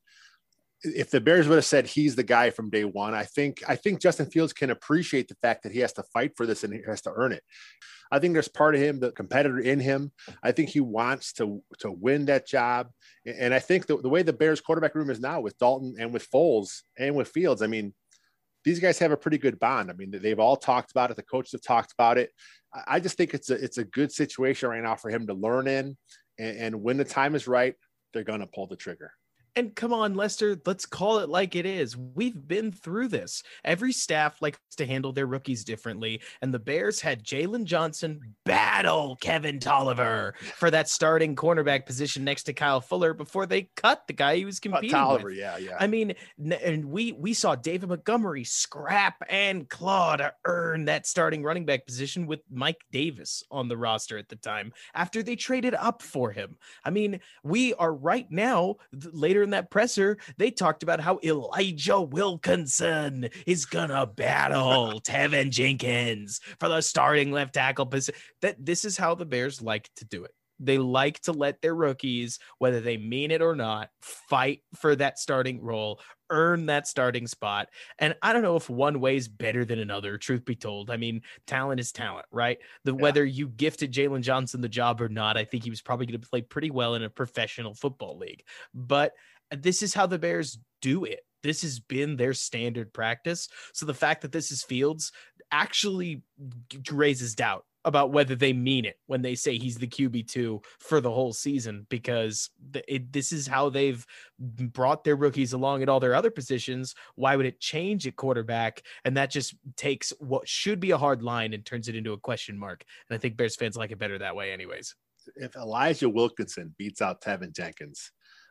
if the Bears would have said he's the guy from day one, I think Justin Fields can appreciate the fact that he has to fight for this and he has to earn it. I think there's part of him, the competitor in him. I think he wants to win that job. And I think the way the Bears quarterback room is now with Dalton and with Foles and with Fields, I mean, these guys have a pretty good bond. I mean, they've all talked about it. The coaches have talked about it. I just think it's a good situation right now for him to learn in. And when the time is right, they're going to pull the trigger. And come on, Lester, let's call it like it is. We've been through this. Every staff likes to handle their rookies differently. And the Bears had Jalen Johnson battle Kevin Tolliver for that starting cornerback position next to Kyle Fuller before they cut the guy he was competing Tolliver, with. Yeah. I mean, and we saw David Montgomery scrap and claw to earn that starting running back position with Mike Davis on the roster at the time after they traded up for him. I mean, we are right now, later in that presser, they talked about how Elijah Wilkinson is gonna battle Tevin Jenkins for the starting left tackle position. That this is how the Bears like to do it. They like to let their rookies, whether they mean it or not, fight for that starting role, earn that starting spot. And I don't know if one way is better than another, truth be told. I mean, talent is talent, right? Whether you gifted Jalen Johnson the job or not, I think he was probably going to play pretty well in a professional football league. But this is how the Bears do it. This has been their standard practice. So the fact that this is Fields actually raises doubt about whether they mean it when they say he's the QB2 for the whole season, because this is how they've brought their rookies along at all their other positions. Why would it change at quarterback? And that just takes what should be a hard line and turns it into a question mark. And I think Bears fans like it better that way anyways. If Elijah Wilkinson beats out Tevin Jenkins,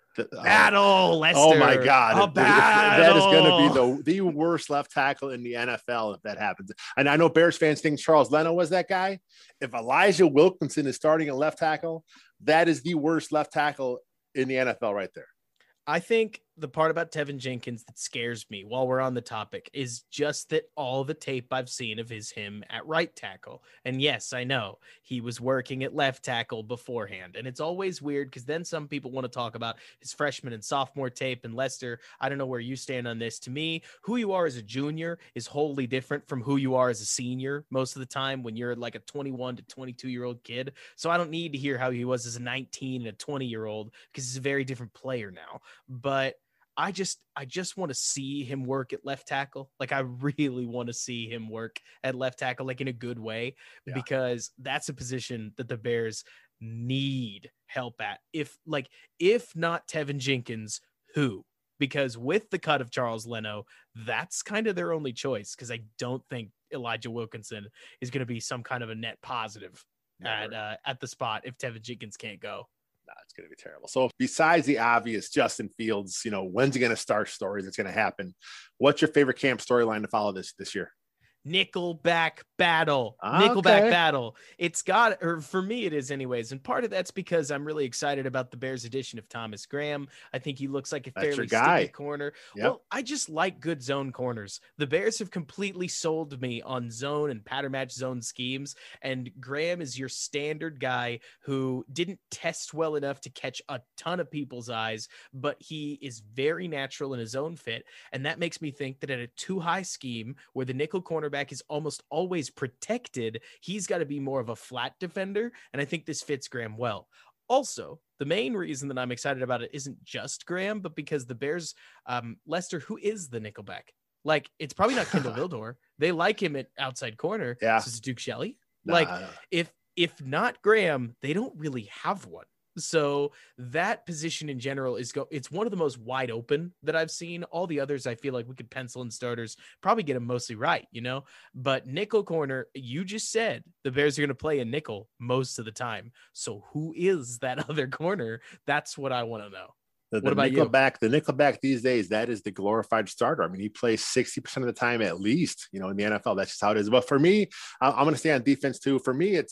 Battle, Lester. Oh my God. That is going to be the worst left tackle in the NFL if that happens. And I know Bears fans think Charles Leno was that guy. If Elijah Wilkinson is starting at left tackle, that is the worst left tackle in the NFL right there. I think the part about Tevin Jenkins that scares me while we're on the topic is just that all the tape I've seen of him at right tackle. And yes, I know he was working at left tackle beforehand. And it's always weird because then some people want to talk about his freshman and sophomore tape. And Lester, I don't know where you stand on this. To me, who you are as a junior is wholly different from who you are as a senior most of the time when you're like a 21 to 22-year-old kid. So I don't need to hear how he was as a 19 and a 20-year-old because he's a very different player now. But I just want to see him work at left tackle. Like I really want to see him work at left tackle, like in a good way, because that's a position that the Bears need help at. If not Tevin Jenkins, who? Because with the cut of Charles Leno, that's kind of their only choice. Because I don't think Elijah Wilkinson is going to be some kind of a net positive at the spot if Tevin Jenkins can't go. It's going to be terrible. So besides the obvious Justin Fields, when's he going to start stories that's going to happen? What's your favorite camp storyline to follow this year? Nickelback battle. Nickelback battle. It's got, or for me it is anyways. And part of that's because I'm really excited about the Bears edition of Thomas Graham. I think he looks like a fairly sticky corner. Yep. Well, I just like good zone corners. The Bears have completely sold me on zone and pattern match zone schemes. And Graham is your standard guy who didn't test well enough to catch a ton of people's eyes, but he is very natural in his own fit. And that makes me think that at a too high scheme where the nickel corner is almost always protected, he's got to be more of a flat defender, and I think this fits Graham well. Also, the main reason that I'm excited about it isn't just Graham, but because the Bears, Lester, who is the nickelback? Like, it's probably not Kendall Vildor. They like him at outside corner. Yeah, so it's Duke Shelley. If not Graham, they don't really have one. So that position in general it's one of the most wide open that I've seen. All the others, I feel like we could pencil in starters, probably get them mostly right, but nickel corner, you just said the Bears are going to play a nickel most of the time. So who is that other corner? That's what I want to know. What about Nickelback? The Nickelback these days, that is the glorified starter. I mean, he plays 60% of the time at least, in the NFL. That's just how it is. But for me, I'm going to stay on defense too. For me,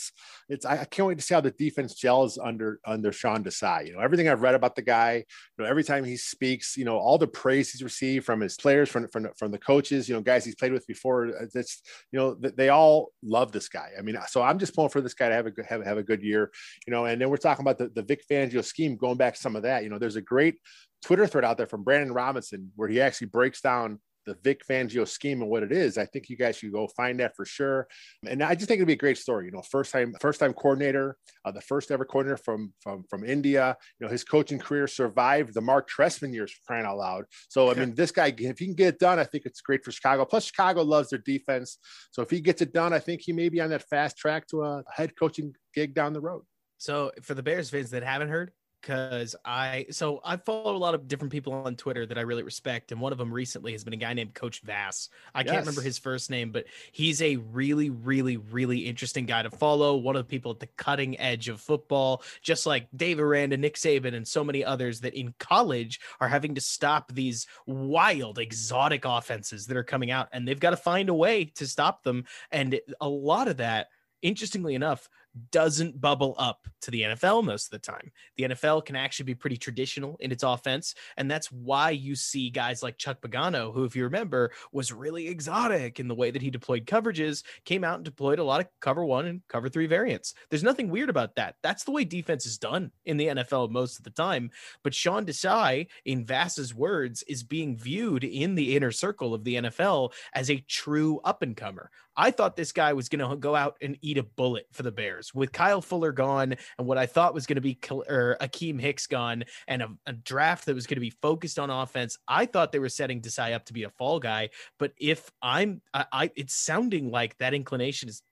I can't wait to see how the defense gels under Sean Desai. Everything I've read about the guy, every time he speaks, all the praise he's received from his players, from the coaches, guys he's played with before. It's they all love this guy. I mean, so I'm just pulling for this guy to have a good year, and then we're talking about the Vic Fangio scheme, going back to some of that. There's a great Twitter thread out there from Brandon Robinson where he actually breaks down the Vic Fangio scheme and what it is. I think you guys should go find that for sure. And I just think it'd be a great story. First time coordinator, the first ever coordinator from India. His coaching career survived the Mark Trestman years, for crying out loud. So I mean, this guy, if he can get it done, I think it's great for Chicago. Plus, Chicago loves their defense. So if he gets it done, I think he may be on that fast track to a head coaching gig down the road. So for the Bears fans that haven't heard, because I follow a lot of different people on Twitter that I really respect. And one of them recently has been a guy named Coach Vass. I can't remember his first name, but he's a really, really, really interesting guy to follow. One of the people at the cutting edge of football, just like Dave Aranda, Nick Saban, and so many others that in college are having to stop these wild, exotic offenses that are coming out, and they've got to find a way to stop them. And a lot of that, interestingly enough, doesn't bubble up to the NFL most of the time. The NFL can actually be pretty traditional in its offense, and that's why you see guys like Chuck Pagano, who, if you remember, was really exotic in the way that he deployed coverages, came out and deployed a lot of cover 1 and cover 3 variants. There's nothing weird about that. That's the way defense is done in the NFL most of the time. But Sean Desai, in Vass's words, is being viewed in the inner circle of the NFL as a true up-and-comer. I thought this guy was going to go out and eat a bullet for the Bears. With Kyle Fuller gone and what I thought was going to be Akeem Hicks gone and a draft that was going to be focused on offense, I thought they were setting Desai up to be a fall guy. But if it's sounding like that inclination is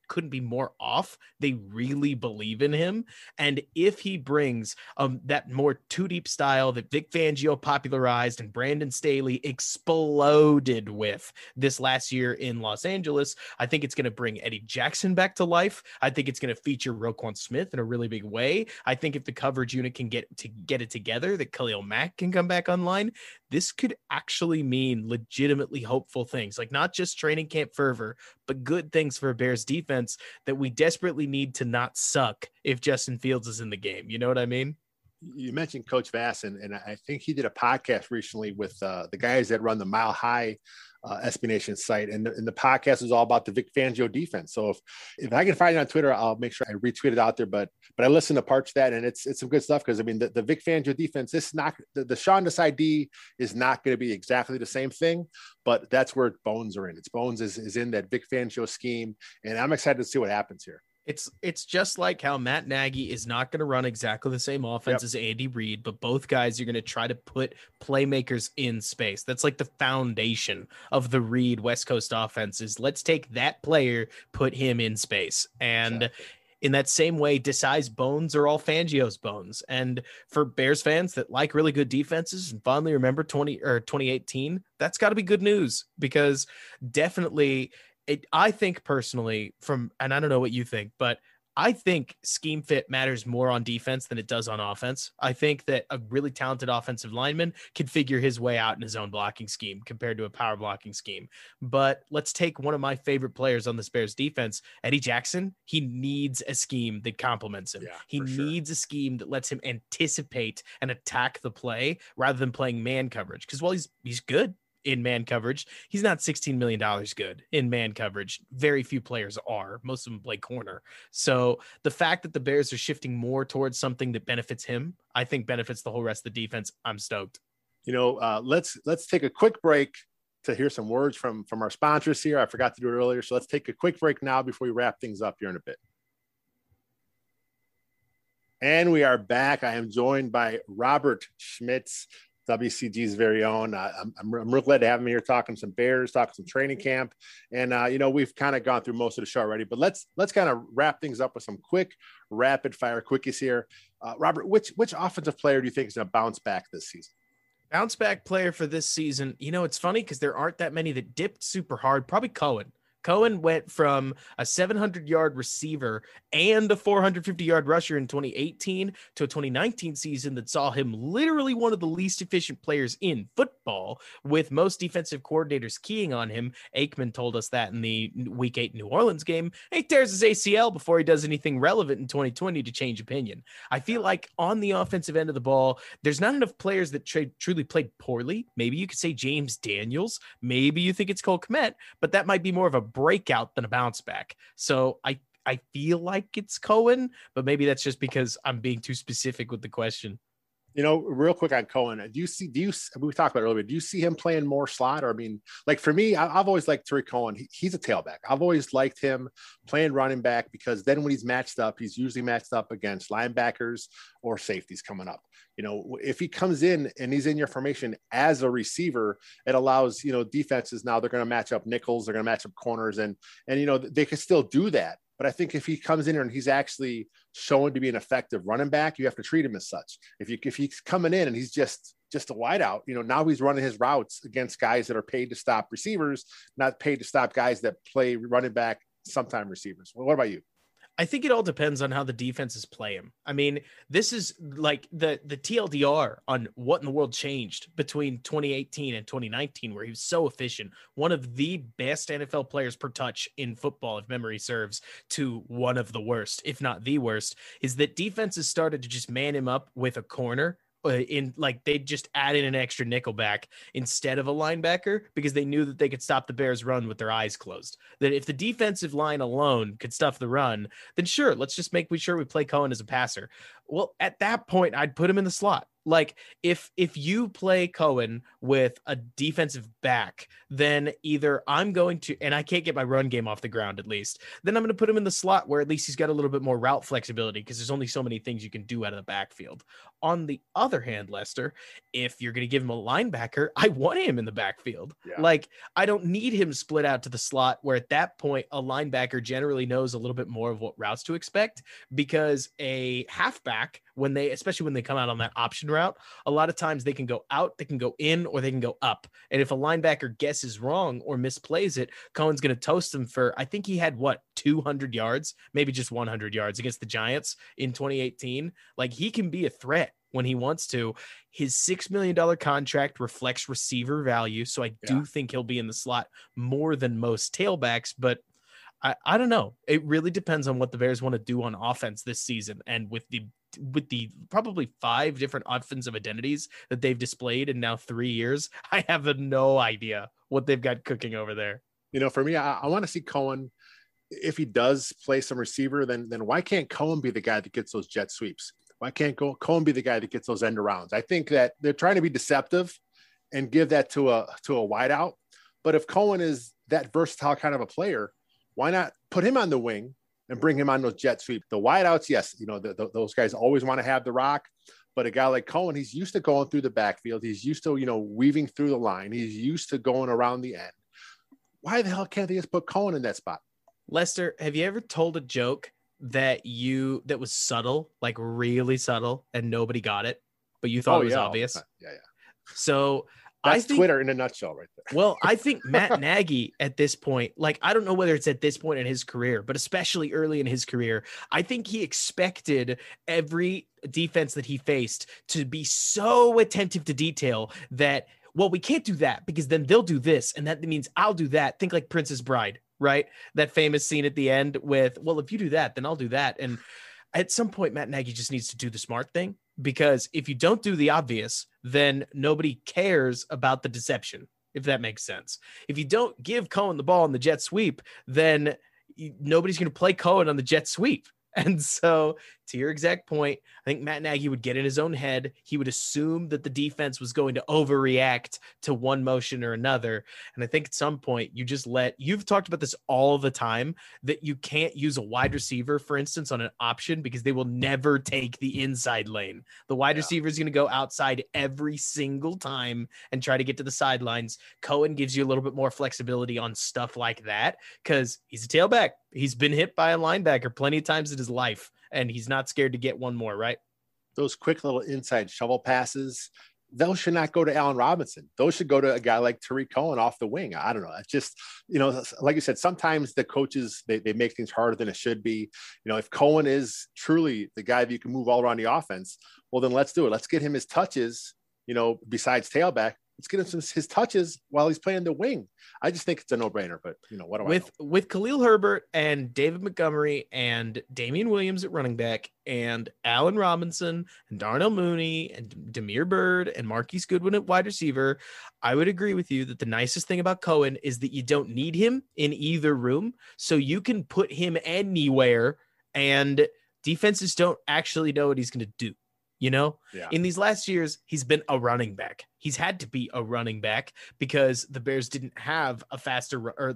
couldn't be more off. They really believe in him. And if he brings that more two deep style that Vic Fangio popularized and Brandon Staley exploded with this last year in Los Angeles, I think it's going to bring Eddie Jackson back to life. I think it's going to feature Roquan Smith in a really big way. I think if the coverage unit can get it together, that Khalil Mack can come back online, this could actually mean legitimately hopeful things, like not just training camp fervor, but good things for a Bears defense that we desperately need to not suck if Justin Fields is in the game. You know what I mean? You mentioned Coach Vass, and I think he did a podcast recently with the guys that run the Mile High SB Nation site, and the podcast is all about the Vic Fangio defense. So if I can find it on Twitter, I'll make sure I retweet it out there. But I listened to parts of that, and it's some good stuff, because I mean the Vic Fangio defense, this is not the Sean Desai D is not going to be exactly the same thing, but that's where bones are in. Its bones is in that Vic Fangio scheme, and I'm excited to see what happens here. It's just like how Matt Nagy is not going to run exactly the same offense as Andy Reid, but both guys are going to try to put playmakers in space. That's like the foundation of the Reid West Coast offense is let's take that player, put him in space. And in that same way, Desai's bones are all Fangio's bones. And for Bears fans that like really good defenses and fondly remember 2018, that's got to be good news, because definitely I think personally and I don't know what you think, but I think scheme fit matters more on defense than it does on offense. I think that a really talented offensive lineman can figure his way out in his own blocking scheme compared to a power blocking scheme. But let's take one of my favorite players on this Bears defense, Eddie Jackson. He needs a scheme that complements him. Yeah, he needs a scheme that lets him anticipate and attack the play rather than playing man coverage. Because while he's good in man coverage, he's not $16 million good in man coverage. Very few players are. Most of them play corner. So the fact that the Bears are shifting more towards something that benefits him, I think benefits the whole rest of the defense. I'm stoked. Let's take a quick break to hear some words from our sponsors here. I forgot to do it earlier. So let's take a quick break now before we wrap things up here in a bit. And we are back. I am joined by Robert Schmitz, WCG's very own. I'm real glad to have him here talking some Bears, talking some training camp. And, we've kind of gone through most of the show already, but let's kind of wrap things up with some quick rapid fire quickies here. Robert, which offensive player do you think is going to bounce back this season? Bounce back player for this season. It's funny because there aren't that many that dipped super hard. Probably Cohen. Cohen went from a 700-yard receiver and a 450-yard rusher in 2018 to a 2019 season that saw him literally one of the least efficient players in football, with most defensive coordinators keying on him. Aikman told us that in the Week 8 New Orleans game. He tears his ACL before he does anything relevant in 2020 to change opinion. I feel like on the offensive end of the ball, there's not enough players that truly played poorly. Maybe you could say James Daniels. Maybe you think it's Cole Kmet, but that might be more of a breakout than a bounce back. So I feel like it's Cohen, but maybe that's just because I'm being too specific with the question. Real quick on Cohen, we talked about it earlier, do you see him playing more slot? Or, I mean, like for me, I've always liked Tariq Cohen. He's a tailback. I've always liked him playing running back, because then when he's matched up, he's usually matched up against linebackers or safeties coming up. If he comes in and he's in your formation as a receiver, it allows, defenses now they're going to match up nickels, they're going to match up corners, and they can still do that. But I think if he comes in here and he's actually shown to be an effective running back, you have to treat him as such. If he's coming in and he's just a wideout, now he's running his routes against guys that are paid to stop receivers, not paid to stop guys that play running back, sometime receivers. Well, what about you? I think it all depends on how the defenses play him. I mean, this is like the TLDR on what in the world changed between 2018 and 2019, where he was so efficient. One of the best NFL players per touch in football, if memory serves, to one of the worst, if not the worst, is that defenses started to just man him up with a corner. They just add in an extra nickelback instead of a linebacker, because they knew that they could stop the Bears run with their eyes closed. That if the defensive line alone could stuff the run, then sure, let's just make sure we play Cohen as a passer. Well, at that point, I'd put him in the slot. Like if you play Cohen with a defensive back, then either I'm going to, and I can't get my run game off the ground at least, then I'm going to put him in the slot where at least he's got a little bit more route flexibility because there's only so many things you can do out of the backfield. On the other hand, Lester, if you're going to give him a linebacker, I want him in the backfield. Yeah. Like I don't need him split out to the slot where at that point a linebacker generally knows a little bit more of what routes to expect, because a halfback, especially when they come out on that option route, a lot of times they can go out, they can go in, or they can go up. And if a linebacker guesses wrong or misplays it, Cohen's going to toast them for, I think he had 200 yards, maybe just 100 yards against the Giants in 2018. Like he can be a threat when he wants to. His $6 million contract reflects receiver value. So I do think he'll be in the slot more than most tailbacks, but I don't know. It really depends on what the Bears want to do on offense this season. And with the probably 5 different offensive identities that they've displayed in now 3 years, I have no idea what they've got cooking over there. For me, I want to see Cohen. If he does play some receiver, then why can't Cohen be the guy that gets those jet sweeps? Why can't Cohen be the guy that gets those end arounds? I think that they're trying to be deceptive and give that to a wideout. But if Cohen is that versatile kind of a player, why not put him on the wing and bring him on those jet sweeps? The wideouts, yes, those guys always want to have the rock. But a guy like Cohen, he's used to going through the backfield. He's used to, weaving through the line. He's used to going around the end. Why the hell can't they just put Cohen in that spot? Lester, have you ever told a joke that was subtle, like really subtle, and nobody got it, but you thought it was obvious? Yeah. So that's Twitter in a nutshell right there. Well, I think Matt Nagy at this point, like, I don't know whether it's at this point in his career, but especially early in his career, I think he expected every defense that he faced to be so attentive to detail that, well, we can't do that because then they'll do this. And that means I'll do that. Think like Princess Bride, right? That famous scene at the end with, well, if you do that, then I'll do that. And at some point, Matt Nagy just needs to do the smart thing, because if you don't do the obvious, then nobody cares about the deception, if that makes sense. If you don't give Cohen the ball on the jet sweep, then nobody's going to play Cohen on the jet sweep. And so, to your exact point, I think Matt Nagy would get in his own head. He would assume that the defense was going to overreact to one motion or another. And I think at some point, you've talked about this all the time, that you can't use a wide receiver, for instance, on an option because they will never take the inside lane. The wide receiver is going to go outside every single time and try to get to the sidelines. Cohen gives you a little bit more flexibility on stuff like that because he's a tailback. He's been hit by a linebacker plenty of times in his life, and he's not scared to get one more, right? Those quick little inside shovel passes, those should not go to Allen Robinson. Those should go to a guy like Tariq Cohen off the wing. I don't know. It's just, like you said, sometimes the coaches, they make things harder than it should be. If Cohen is truly the guy that you can move all around the offense, well, then let's do it. Let's get him his touches, besides tailback. Let's get him his touches while he's playing the wing. I just think it's a no-brainer, but what do I know? With Khalil Herbert and David Montgomery and Damian Williams at running back and Allen Robinson and Darnell Mooney and Damiere Byrd and Marquise Goodwin at wide receiver, I would agree with you that the nicest thing about Cohen is that you don't need him in either room, so you can put him anywhere and defenses don't actually know what he's going to do. In these last years, he's been a running back. He's had to be a running back because the Bears didn't have a fast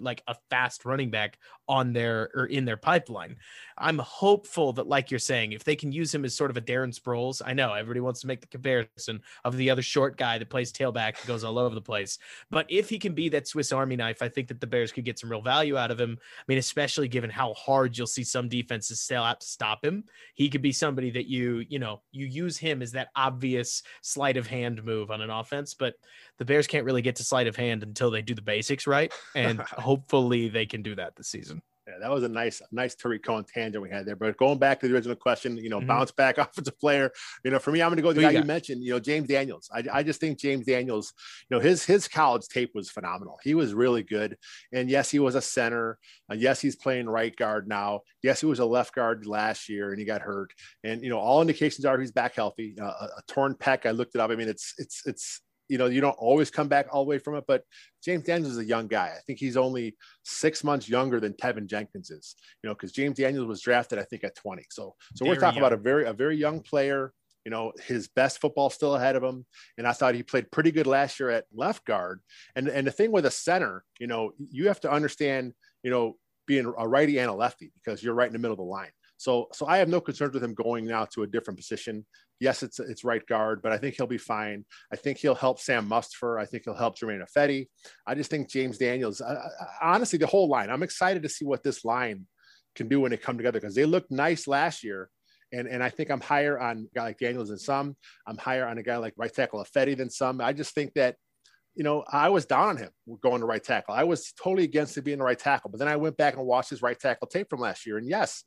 running back in their pipeline. I'm hopeful that, like you're saying, if they can use him as sort of a Darren Sproles, I know everybody wants to make the comparison of the other short guy that plays tailback and goes all over the place. But if he can be that Swiss Army knife, I think that the Bears could get some real value out of him. I mean, especially given how hard you'll see some defenses sail out to stop him. He could be somebody that you use him as that obvious sleight of hand move on an offense. But the Bears can't really get to sleight of hand until they do the basics right. And hopefully they can do that this season. Yeah, that was a nice Tariq Cohen tangent we had there. But going back to the original question, bounce back offensive player. For me, I'm going to go with the guy you mentioned, James Daniels. I just think James Daniels, his college tape was phenomenal. He was really good. And yes, he was a center. Yes, he's playing right guard now. Yes, he was a left guard last year and he got hurt. And, all indications are he's back healthy. A torn pec, I looked it up. I mean, it's you don't always come back all the way from it, but James Daniels is a young guy. I think he's only 6 months younger than Tevin Jenkins is, because James Daniels was drafted, I think, at 20. So we're talking about a very young player You know, his best football still ahead of him. And I thought he played pretty good last year at left guard. And the thing with a center, you know, you have to understand, you know, being a righty and a lefty because you're right in the middle of the line. So I have no concerns with him going now to a different position. Yes, it's right guard, but I think he'll be fine. I think he'll help Sam Mustipher. I think he'll help Jermaine Ifedi. I just think James Daniels, honestly, the whole line, I'm excited to see what this line can do when they come together because they looked nice last year. And I think I'm higher on a guy like Daniels than some. I'm higher on a guy like right tackle Ifedi than some. I just think that, you know, I was down on him going to right tackle. I was totally against it being the right tackle, but then I went back and watched his right tackle tape from last year. And yes,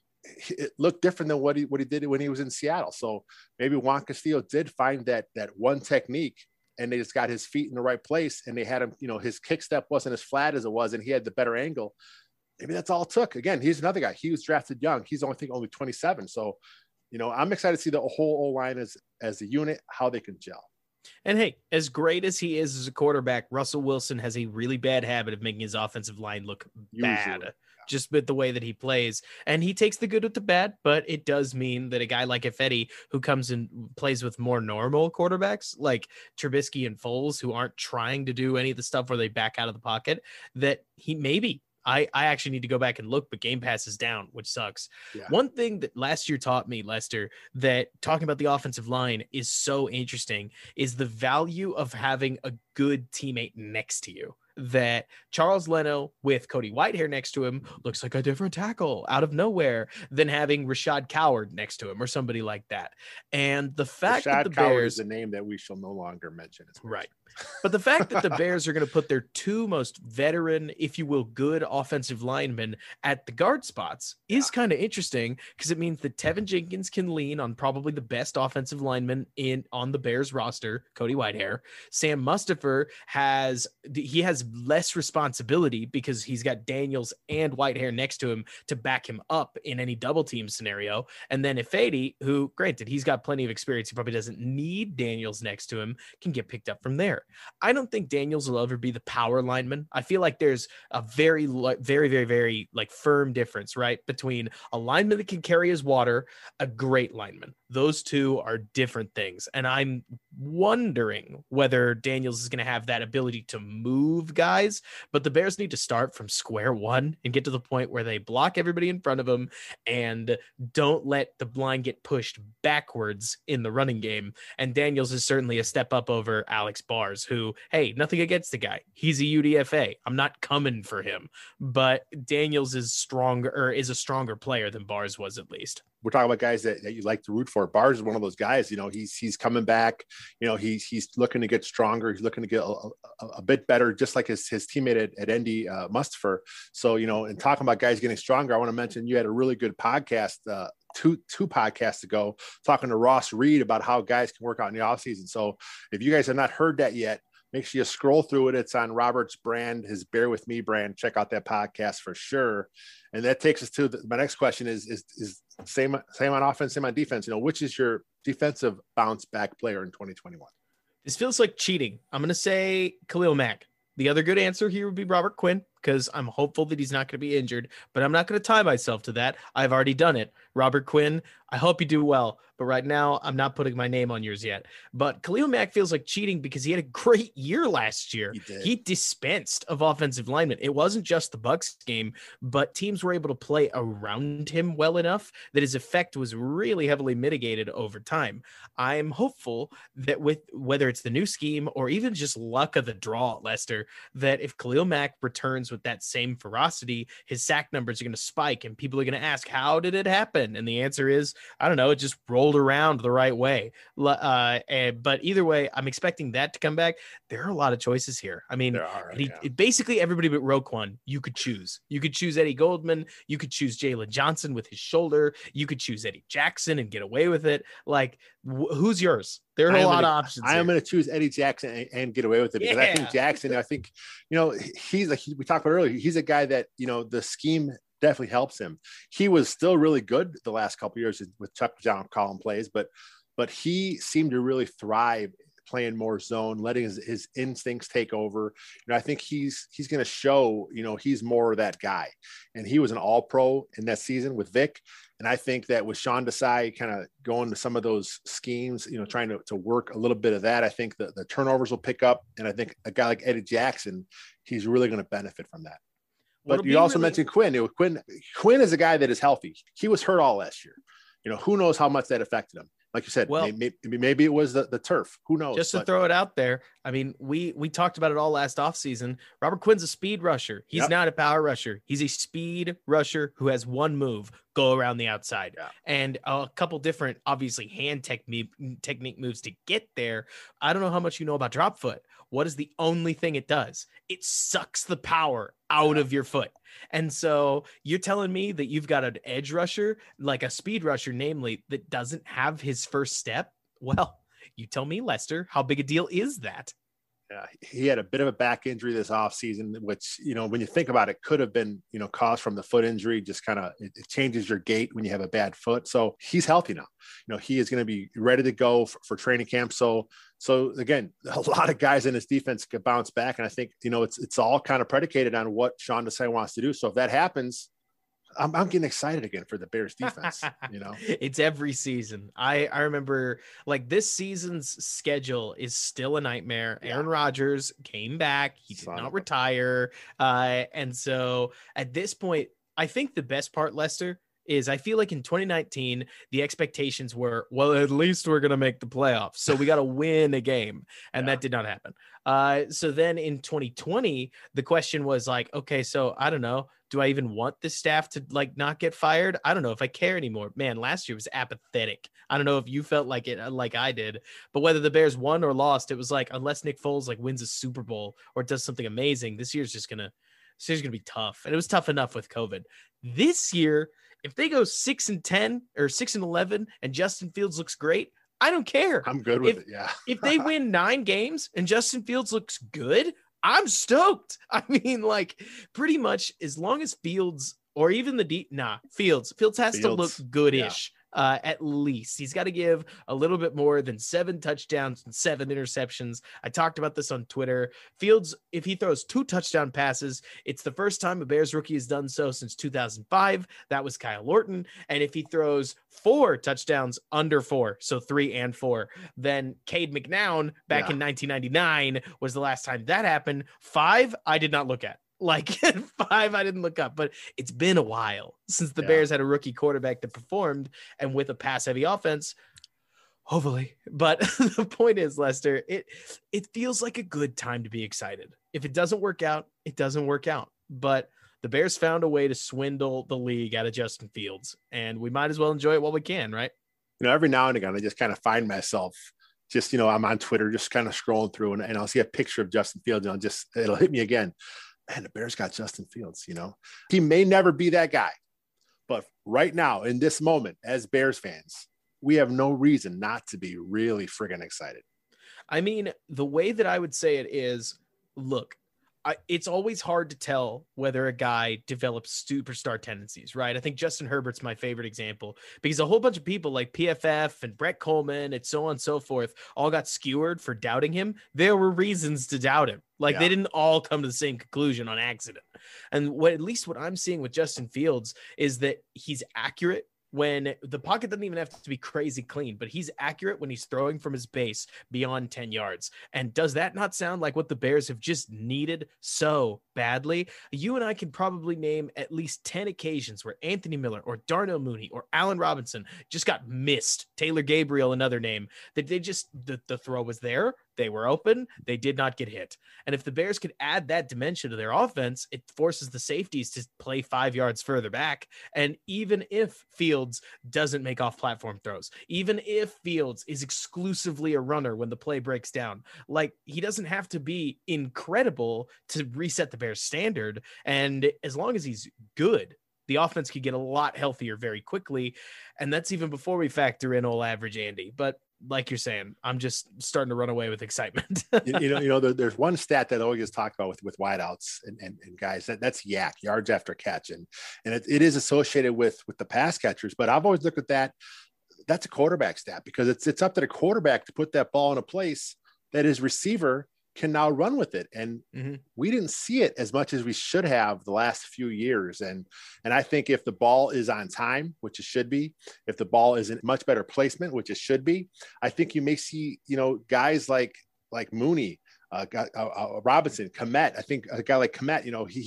it looked different than what he did when he was in Seattle. So maybe Juan Castillo did find that one technique and they just got his feet in the right place and they had him, you know, his kick step wasn't as flat as it was and he had the better angle. Maybe that's all it took. Again, he's another guy. He was drafted young. He's only 27. So, you know, I'm excited to see the whole O-line as a unit, how they can gel. And hey, as great as he is as a quarterback, Russell Wilson has a really bad habit of making his offensive line look bad. Just with the way that he plays, and he takes the good with the bad, but it does mean that a guy like Ifedi, who comes and plays with more normal quarterbacks like Trubisky and Foles, who aren't trying to do any of the stuff where they back out of the pocket, that he maybe I actually need to go back and look, but Game Pass is down, which sucks. Yeah. One thing that last year taught me, Lester, that talking about the offensive line is so interesting is the value of having a good teammate next to you. That Charles Leno with Cody Whitehair next to him looks like a different tackle out of nowhere than having Rashad Coward next to him or somebody like that. And the fact that the Bears is a name that we shall no longer mention. Right. But the fact that the Bears are going to put their two most veteran, if you will, good offensive linemen at the guard spots is kind of interesting because it means that Tevin Jenkins can lean on probably the best offensive lineman on the Bears roster, Cody Whitehair. Sam Mustipher has less responsibility because he's got Daniels and Whitehair next to him to back him up in any double team scenario. And then Ifedi, who granted he's got plenty of experience, he probably doesn't need Daniels next to him, can get picked up from there. I don't think Daniels will ever be the power lineman. I feel like there's a very, very, very, very like firm difference, right? Between a lineman that can carry his water, a great lineman. Those two are different things. And I'm wondering whether Daniels is going to have that ability to move guys, but the Bears need to start from square one and get to the point where they block everybody in front of them and don't let the line get pushed backwards in the running game. And Daniels is certainly a step up over Alex Bars, who, hey, nothing against the guy. He's a UDFA. I'm not coming for him, but Daniels is a stronger player than Bars was, at least. We're talking about guys that you like to root for. Bars is one of those guys, you know, he's coming back, you know, he's looking to get stronger. He's looking to get a bit better, just like his teammate at Andy Mustipher. So, you know, and talking about guys getting stronger, I want to mention you had a really good podcast, two podcasts ago, talking to Ross Reed about how guys can work out in the offseason. So if you guys have not heard that yet, make sure you scroll through it. It's on Robert's brand, his Bear With Me brand. Check out that podcast for sure. And that takes us to my next question is same on offense, same on defense. You know, which is your defensive bounce back player in 2021? This feels like cheating. I'm going to say Khalil Mack. The other good answer here would be Robert Quinn, because I'm hopeful that he's not going to be injured, but I'm not going to tie myself to that. I've already done it. Robert Quinn, I hope you do well, but right now I'm not putting my name on yours yet. But Khalil Mack feels like cheating because he had a great year last year. He dispensed of offensive linemen. It wasn't just the Bucs game, but teams were able to play around him well enough that his effect was really heavily mitigated over time. I'm hopeful that with whether it's the new scheme or even just luck of the draw, Lester, that if Khalil Mack returns with that same ferocity, his sack numbers are going to spike and people are going to ask, how did it happen? And the answer is, I don't know, it just rolled around the right way. But either way, I'm expecting that to come back. There are a lot of choices here. I mean, basically everybody but Roquan, you could choose. You could choose Eddie Goldman. You could choose Jalen Johnson with his shoulder. You could choose Eddie Jackson and get away with it. Like, who's yours? There are a lot of options. I am going to choose Eddie Jackson and get away with it because I think Jackson, you know, he's like we talked about earlier. He's a guy that, you know, the scheme definitely helps him. He was still really good the last couple of years with Chuck John Collin plays, but he seemed to really thrive playing more zone, letting his instincts take over. I think he's going to show, he's more of that guy. And he was an all-pro in that season with Vic. And I think that with Sean Desai kind of going to some of those schemes, trying to work a little bit of that, I think the turnovers will pick up. And I think a guy like Eddie Jackson, he's really going to benefit from that. But you also mentioned Quinn. Quinn is a guy that is healthy. He was hurt all last year. Who knows how much that affected him? Like you said, well, maybe it was the turf. Who knows? Just to throw it out there, I mean, we talked about it all last offseason. Robert Quinn's a speed rusher. He's not a power rusher. He's a speed rusher who has one move, go around the outside. Yeah. And a couple different, obviously, hand technique moves to get there. I don't know how much you know about drop foot. What is the only thing it does? It sucks the power out of your foot. And so you're telling me that you've got an edge rusher, like a speed rusher, namely, that doesn't have his first step? Well, you tell me, Lester, how big a deal is that? He had a bit of a back injury this offseason, which, when you think about it, could have been, caused from the foot injury. Just kind of, it changes your gait when you have a bad foot. So he's healthy now. He is going to be ready to go for training camp. So again, a lot of guys in this defense could bounce back. And I think, it's all kind of predicated on what Sean Desai wants to do. So if that happens, I'm getting excited again for the Bears defense. It's every season. I remember, like, this season's schedule is still a nightmare. Yeah. Aaron Rodgers came back. He did not retire. And so at this point, I think the best part, Lester, is I feel like in 2019, the expectations were, well, at least we're going to make the playoffs. So we got to win a game. And that did not happen. So then in 2020, the question was like, okay, so I don't know. Do I even want this staff to not get fired? I don't know if I care anymore. Man, last year was apathetic. I don't know if you felt like it, like I did, but whether the Bears won or lost, it was like, unless Nick Foles wins a Super Bowl or does something amazing, this year's going to be tough. And it was tough enough with COVID. This year, if they go 6-10 or 6-11 and Justin Fields looks great, I don't care. I'm good with it. Yeah. If they win 9 games and Justin Fields looks good, I'm stoked. I mean, pretty much as long as Fields or even Fields has to look goodish. At least he's got to give a little bit more than 7 touchdowns and 7 interceptions. I talked about this on Twitter. Fields, if he throws 2 touchdown passes, it's the first time a Bears rookie has done so since 2005. That was Kyle Orton. And if he throws 4 touchdowns under 4, so 3 and 4, then Cade McNown back in 1999 was the last time that happened. 5, I did not look at. 5, I didn't look up, but it's been a while since the Bears had a rookie quarterback that performed, and with a pass-heavy offense, hopefully. But the point is, Lester, it feels like a good time to be excited. If it doesn't work out, it doesn't work out. But the Bears found a way to swindle the league out of Justin Fields, and we might as well enjoy it while we can, right? Every now and again, I just kind of find myself just, I'm on Twitter, just kind of scrolling through, and I'll see a picture of Justin Fields, and it'll hit me again. Man, the Bears got Justin Fields, He may never be that guy. But right now, in this moment, as Bears fans, we have no reason not to be really friggin' excited. I mean, the way that I would say it is, look, it's always hard to tell whether a guy develops superstar tendencies, right? I think Justin Herbert's my favorite example because a whole bunch of people like PFF and Brett Coleman and so on and so forth all got skewered for doubting him. There were reasons to doubt him. They didn't all come to the same conclusion on accident. And at least what I'm seeing with Justin Fields is that he's accurate when the pocket doesn't even have to be crazy clean, but he's accurate when he's throwing from his base beyond 10 yards. And does that not sound like what the Bears have just needed so badly? You and I can probably name at least 10 occasions where Anthony Miller or Darnell Mooney or Allen Robinson just got missed. Taylor Gabriel, another name, that they just, the throw was there. They were open. They did not get hit. And if the Bears could add that dimension to their offense, it forces the safeties to play 5 yards further back. And even if Fields doesn't make off-platform throws, even if Fields is exclusively a runner when the play breaks down, he doesn't have to be incredible to reset the Bears standard. And as long as he's good, the offense could get a lot healthier very quickly. And that's even before we factor in old average Andy. But like you're saying, I'm just starting to run away with excitement. There's one stat that I always talk about with wideouts and guys, that's YAC, yards after catch. And it is associated with the pass catchers, but I've always looked at that. That's a quarterback stat because it's up to the quarterback to put that ball in a place that his receiver can now run with it. And we didn't see it as much as we should have the last few years. And I think if the ball is on time, which it should be, if the ball is in much better placement, which it should be, I think you may see, guys like Mooney, Robinson, Kmet. I think a guy like Kmet,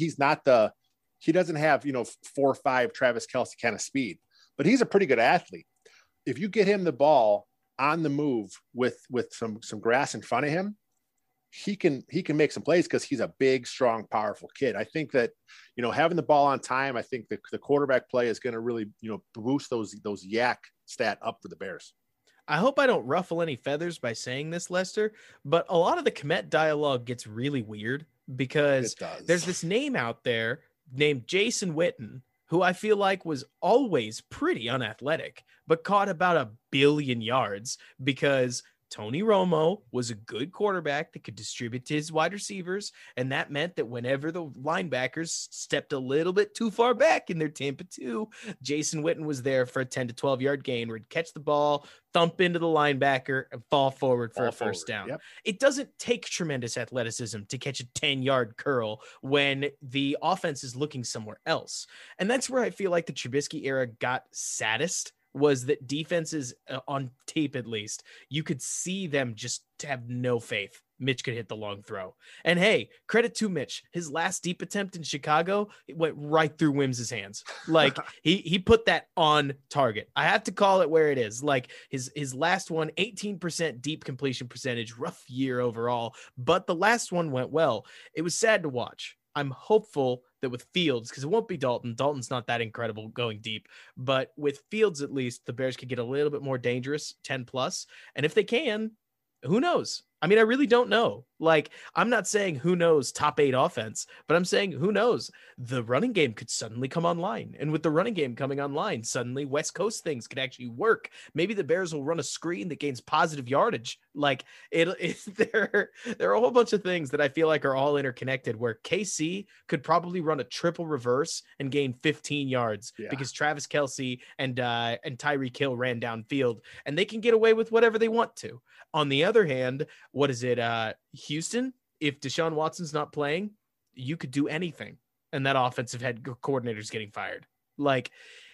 he doesn't have, 4 or 5 Travis Kelce kind of speed, but he's a pretty good athlete. If you get him the ball on the move with some grass in front of him, he can make some plays because he's a big, strong, powerful kid. I think that, having the ball on time, I think the quarterback play is going to really, boost those yak stat up for the Bears. I hope I don't ruffle any feathers by saying this, Lester, but a lot of the Kmet dialogue gets really weird because there's this name out there named Jason Witten, who I feel like was always pretty unathletic, but caught about 1 billion yards because Tony Romo was a good quarterback that could distribute to his wide receivers. And that meant that whenever the linebackers stepped a little bit too far back in their Tampa 2, Jason Witten was there for a 10 to 12 yard gain where he'd catch the ball, thump into the linebacker, and fall forward for a first down. Yep. It doesn't take tremendous athleticism to catch a 10-yard curl when the offense is looking somewhere else. And that's where I feel like the Trubisky era got saddest, was that defenses, on tape at least, you could see them just have no faith Mitch could hit the long throw. And hey, credit to Mitch. His last deep attempt in Chicago, it went right through Wims' hands. Like he put that on target. I have to call it where it is. Like his last one, 18% deep completion percentage, rough year overall, but the last one went well. It was sad to watch. I'm hopeful that with Fields, because it won't be Dalton. Dalton's not that incredible going deep, but with Fields, at least the Bears could get a little bit more dangerous, 10 plus. And if they can, who knows? I mean, I really don't know. Like, I'm not saying who knows top 8 offense, but I'm saying who knows the running game could suddenly come online. And with the running game coming online, suddenly West Coast things could actually work. Maybe the Bears will run a screen that gains positive yardage. Like there are a whole bunch of things that I feel like are all interconnected where KC could probably run a triple reverse and gain 15 yards because Travis Kelce and Tyreek Hill ran downfield and they can get away with whatever they want to. On the other hand, what is it? Houston, if Deshaun Watson's not playing, you could do anything. And that offensive head coordinator's getting fired. Like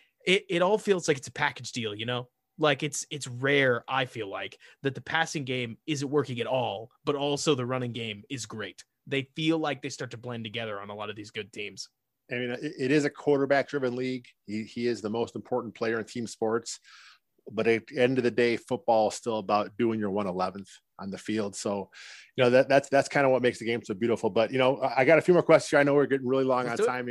it all feels like it's a package deal, like it's rare. I feel like that the passing game isn't working at all, but also the running game is great. They feel like they start to blend together on a lot of these good teams. I mean, it is a quarterback driven league. He is the most important player in team sports. But at the end of the day, football is still about doing your 111th on the field. So, that's kind of what makes the game so beautiful. But, I got a few more questions here. I know we're getting really long on time,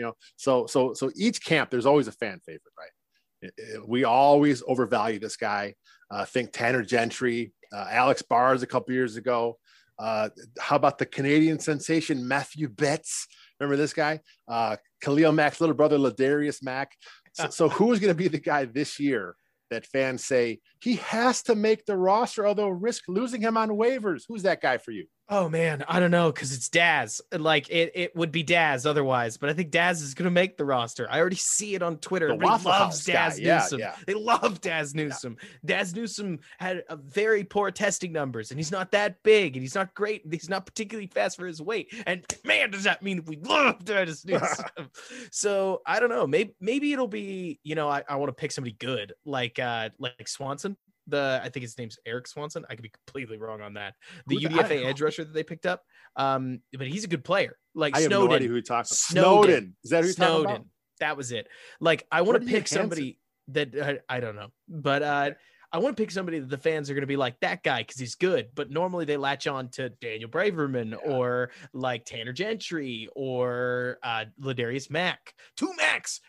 So each camp, there's always a fan favorite, right? We always overvalue this guy. Think Tanner Gentry, Alex Bars a couple years ago. How about the Canadian sensation, Matthew Betts? Remember this guy? Khalil Mack's little brother, Ladarius Mack. So who is going to be the guy this year that fans say he has to make the roster, although risk losing him on waivers? Who's that guy for you? Oh man, I don't know, because it's Daz. Like it would be Daz otherwise, but I think Daz is going to make the roster. I already see it on Twitter. Everybody loves Daz Newsome. Yeah. They love Daz Newsome. Yeah. Daz Newsome had a very poor testing numbers, and he's not that big, and he's not great. He's not particularly fast for his weight. And man, does that mean we love Daz Newsome? So I don't know. Maybe it'll be. I want to pick somebody good, like Swanson. I think his name's Eric Swanson. I could be completely wrong on that. The UDFA edge rusher that they picked up. But he's a good player. Like I Snowden. have no idea who you're talking about. Snowden. Is that who you're talking about? That was it. Like I want to pick somebody that I don't know, but I want to pick somebody that the fans are going to be like that guy because he's good. But normally they latch on to Daniel Braverman or like Tanner Gentry or Ladarius Mack. 2 Macks.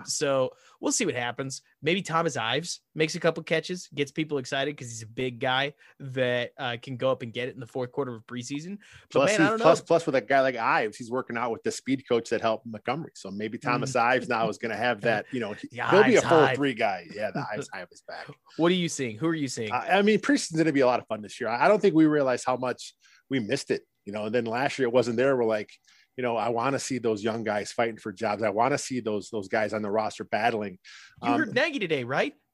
So we'll see what happens. Maybe Thomas Ives makes a couple catches, gets people excited because he's a big guy that can go up and get it in the fourth quarter of preseason. But plus with a guy like Ives, he's working out with the speed coach that helped Montgomery. So maybe Thomas Ives now is going to have that, he'll be a 4-3 guy. Yeah, the Ives is back. What are you seeing? Who are you seeing? I mean, preseason's going to be a lot of fun this year. I don't think we realized how much we missed it, and then last year it wasn't there. We're like, I want to see those young guys fighting for jobs. I want to see those guys on the roster battling. You heard Nagy today, right?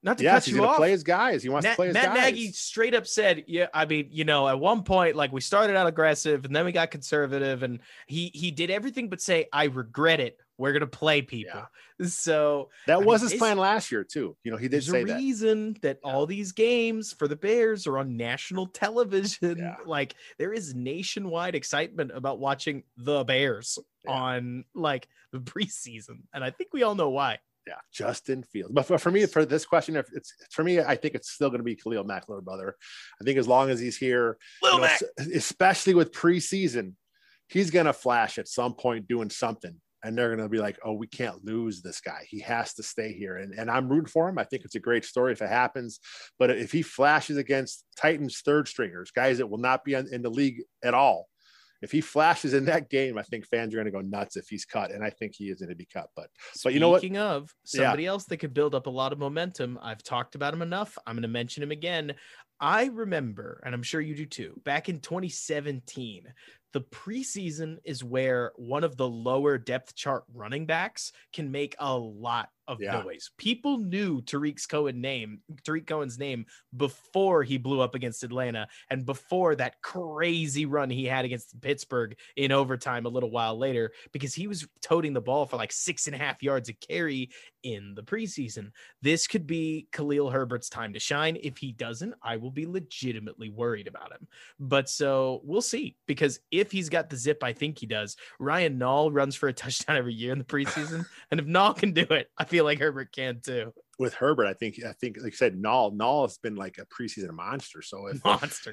not to Yes, cut he's you going to off. play his guys. He wants to play his Matt guys. Nagy straight up said, yeah, I mean, at one point, like we started out aggressive and then we got conservative, and he did everything but say, I regret it. We're going to play people. Yeah. So that was his plan last year too. He did say that. There's a reason that all these games for the Bears are on national television. Yeah. Like there is nationwide excitement about watching the Bears on like the preseason. And I think we all know why. Yeah, Justin Fields. But for me, for this question, if it's for me, I think it's still going to be Khalil Mack, little brother. I think as long as he's here, especially with preseason, he's going to flash at some point doing something. And they're going to be like, oh, we can't lose this guy. He has to stay here. And I'm rooting for him. I think it's a great story if it happens. But if he flashes against Titans third stringers, guys that will not be in the league at all, if he flashes in that game, I think fans are going to go nuts if he's cut. And I think he is going to be cut. But you know what? Speaking of somebody else that could build up a lot of momentum, I've talked about him enough. I'm going to mention him again. I remember, and I'm sure you do too, back in 2017, the preseason is where one of the lower depth chart running backs can make a lot of noise. People knew Tariq Cohen's name before he blew up against Atlanta and before that crazy run he had against Pittsburgh in overtime a little while later, because he was toting the ball for like 6.5 yards a carry in the preseason. This could be Khalil Herbert's time to shine. If he doesn't, I will be legitimately worried about him. But so we'll see, because if he's got the zip, I think he does. Ryan Nall runs for a touchdown every year in the preseason. And if Nall can do it, I feel like Herbert can too. With Herbert, I think like you said, Nall has been like a preseason monster. So if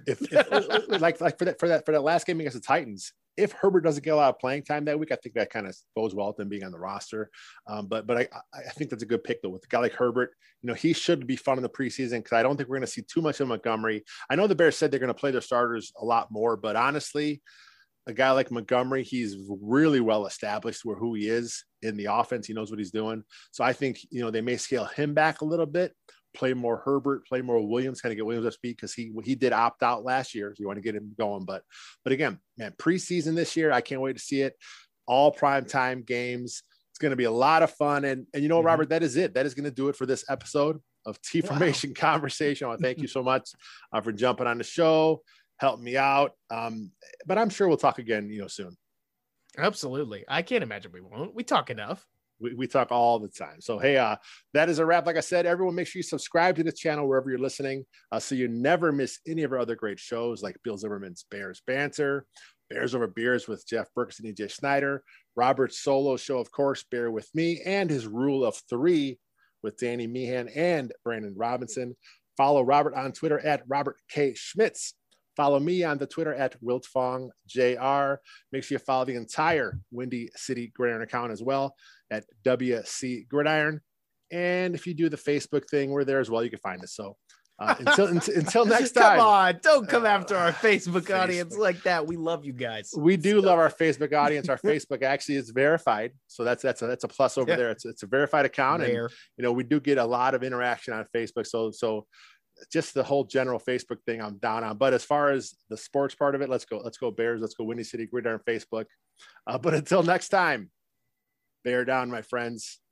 like for that last game against the Titans, if Herbert doesn't get a lot of playing time that week, I think that kind of bodes well with him being on the roster. But I think that's a good pick though. With a guy like Herbert, he should be fun in the preseason, because I don't think we're going to see too much of Montgomery. I know the Bears said they're going to play their starters a lot more, but honestly, a guy like Montgomery, he's really well established where who he is in the offense. He knows what he's doing. So I think, they may scale him back a little bit, play more Herbert, play more Williams, kind of get Williams up speed, because he did opt out last year. So you want to get him going. But again, man, preseason this year, I can't wait to see it. All primetime games. It's going to be a lot of fun. And Robert, that is it. That is going to do it for this episode of T-Formation Conversation. I want to thank you so much for jumping on the show. Help me out. But I'm sure we'll talk again, soon. Absolutely. I can't imagine we won't. We talk enough. We talk all the time. So, hey, that is a wrap. Like I said, everyone, make sure you subscribe to the channel wherever you're listening, so you never miss any of our other great shows, like Bill Zimmerman's Bears Banter, Bears Over Beers with Jeff Berkes and EJ Snyder, Robert's solo show, of course, Bear With Me, and his Rule of Three with Danny Meehan and Brandon Robinson. Follow Robert on Twitter at Robert K. Schmitz. Follow me on the Twitter at WiltfongJR. Make sure you follow the entire Windy City Gridiron account as well at WC Gridiron. And if you do the Facebook thing, we're there as well. You can find us. So until next time. Come on, don't come after our Facebook audience like that. We love you guys. We do love our Facebook audience. Our Facebook actually is verified, so that's a plus over there. It's a verified account, and we do get a lot of interaction on Facebook. So just the whole general Facebook thing I'm down on. But as far as the sports part of it, let's go Bears. Let's go Windy City Gridiron Facebook. But until next time, bear down, my friends.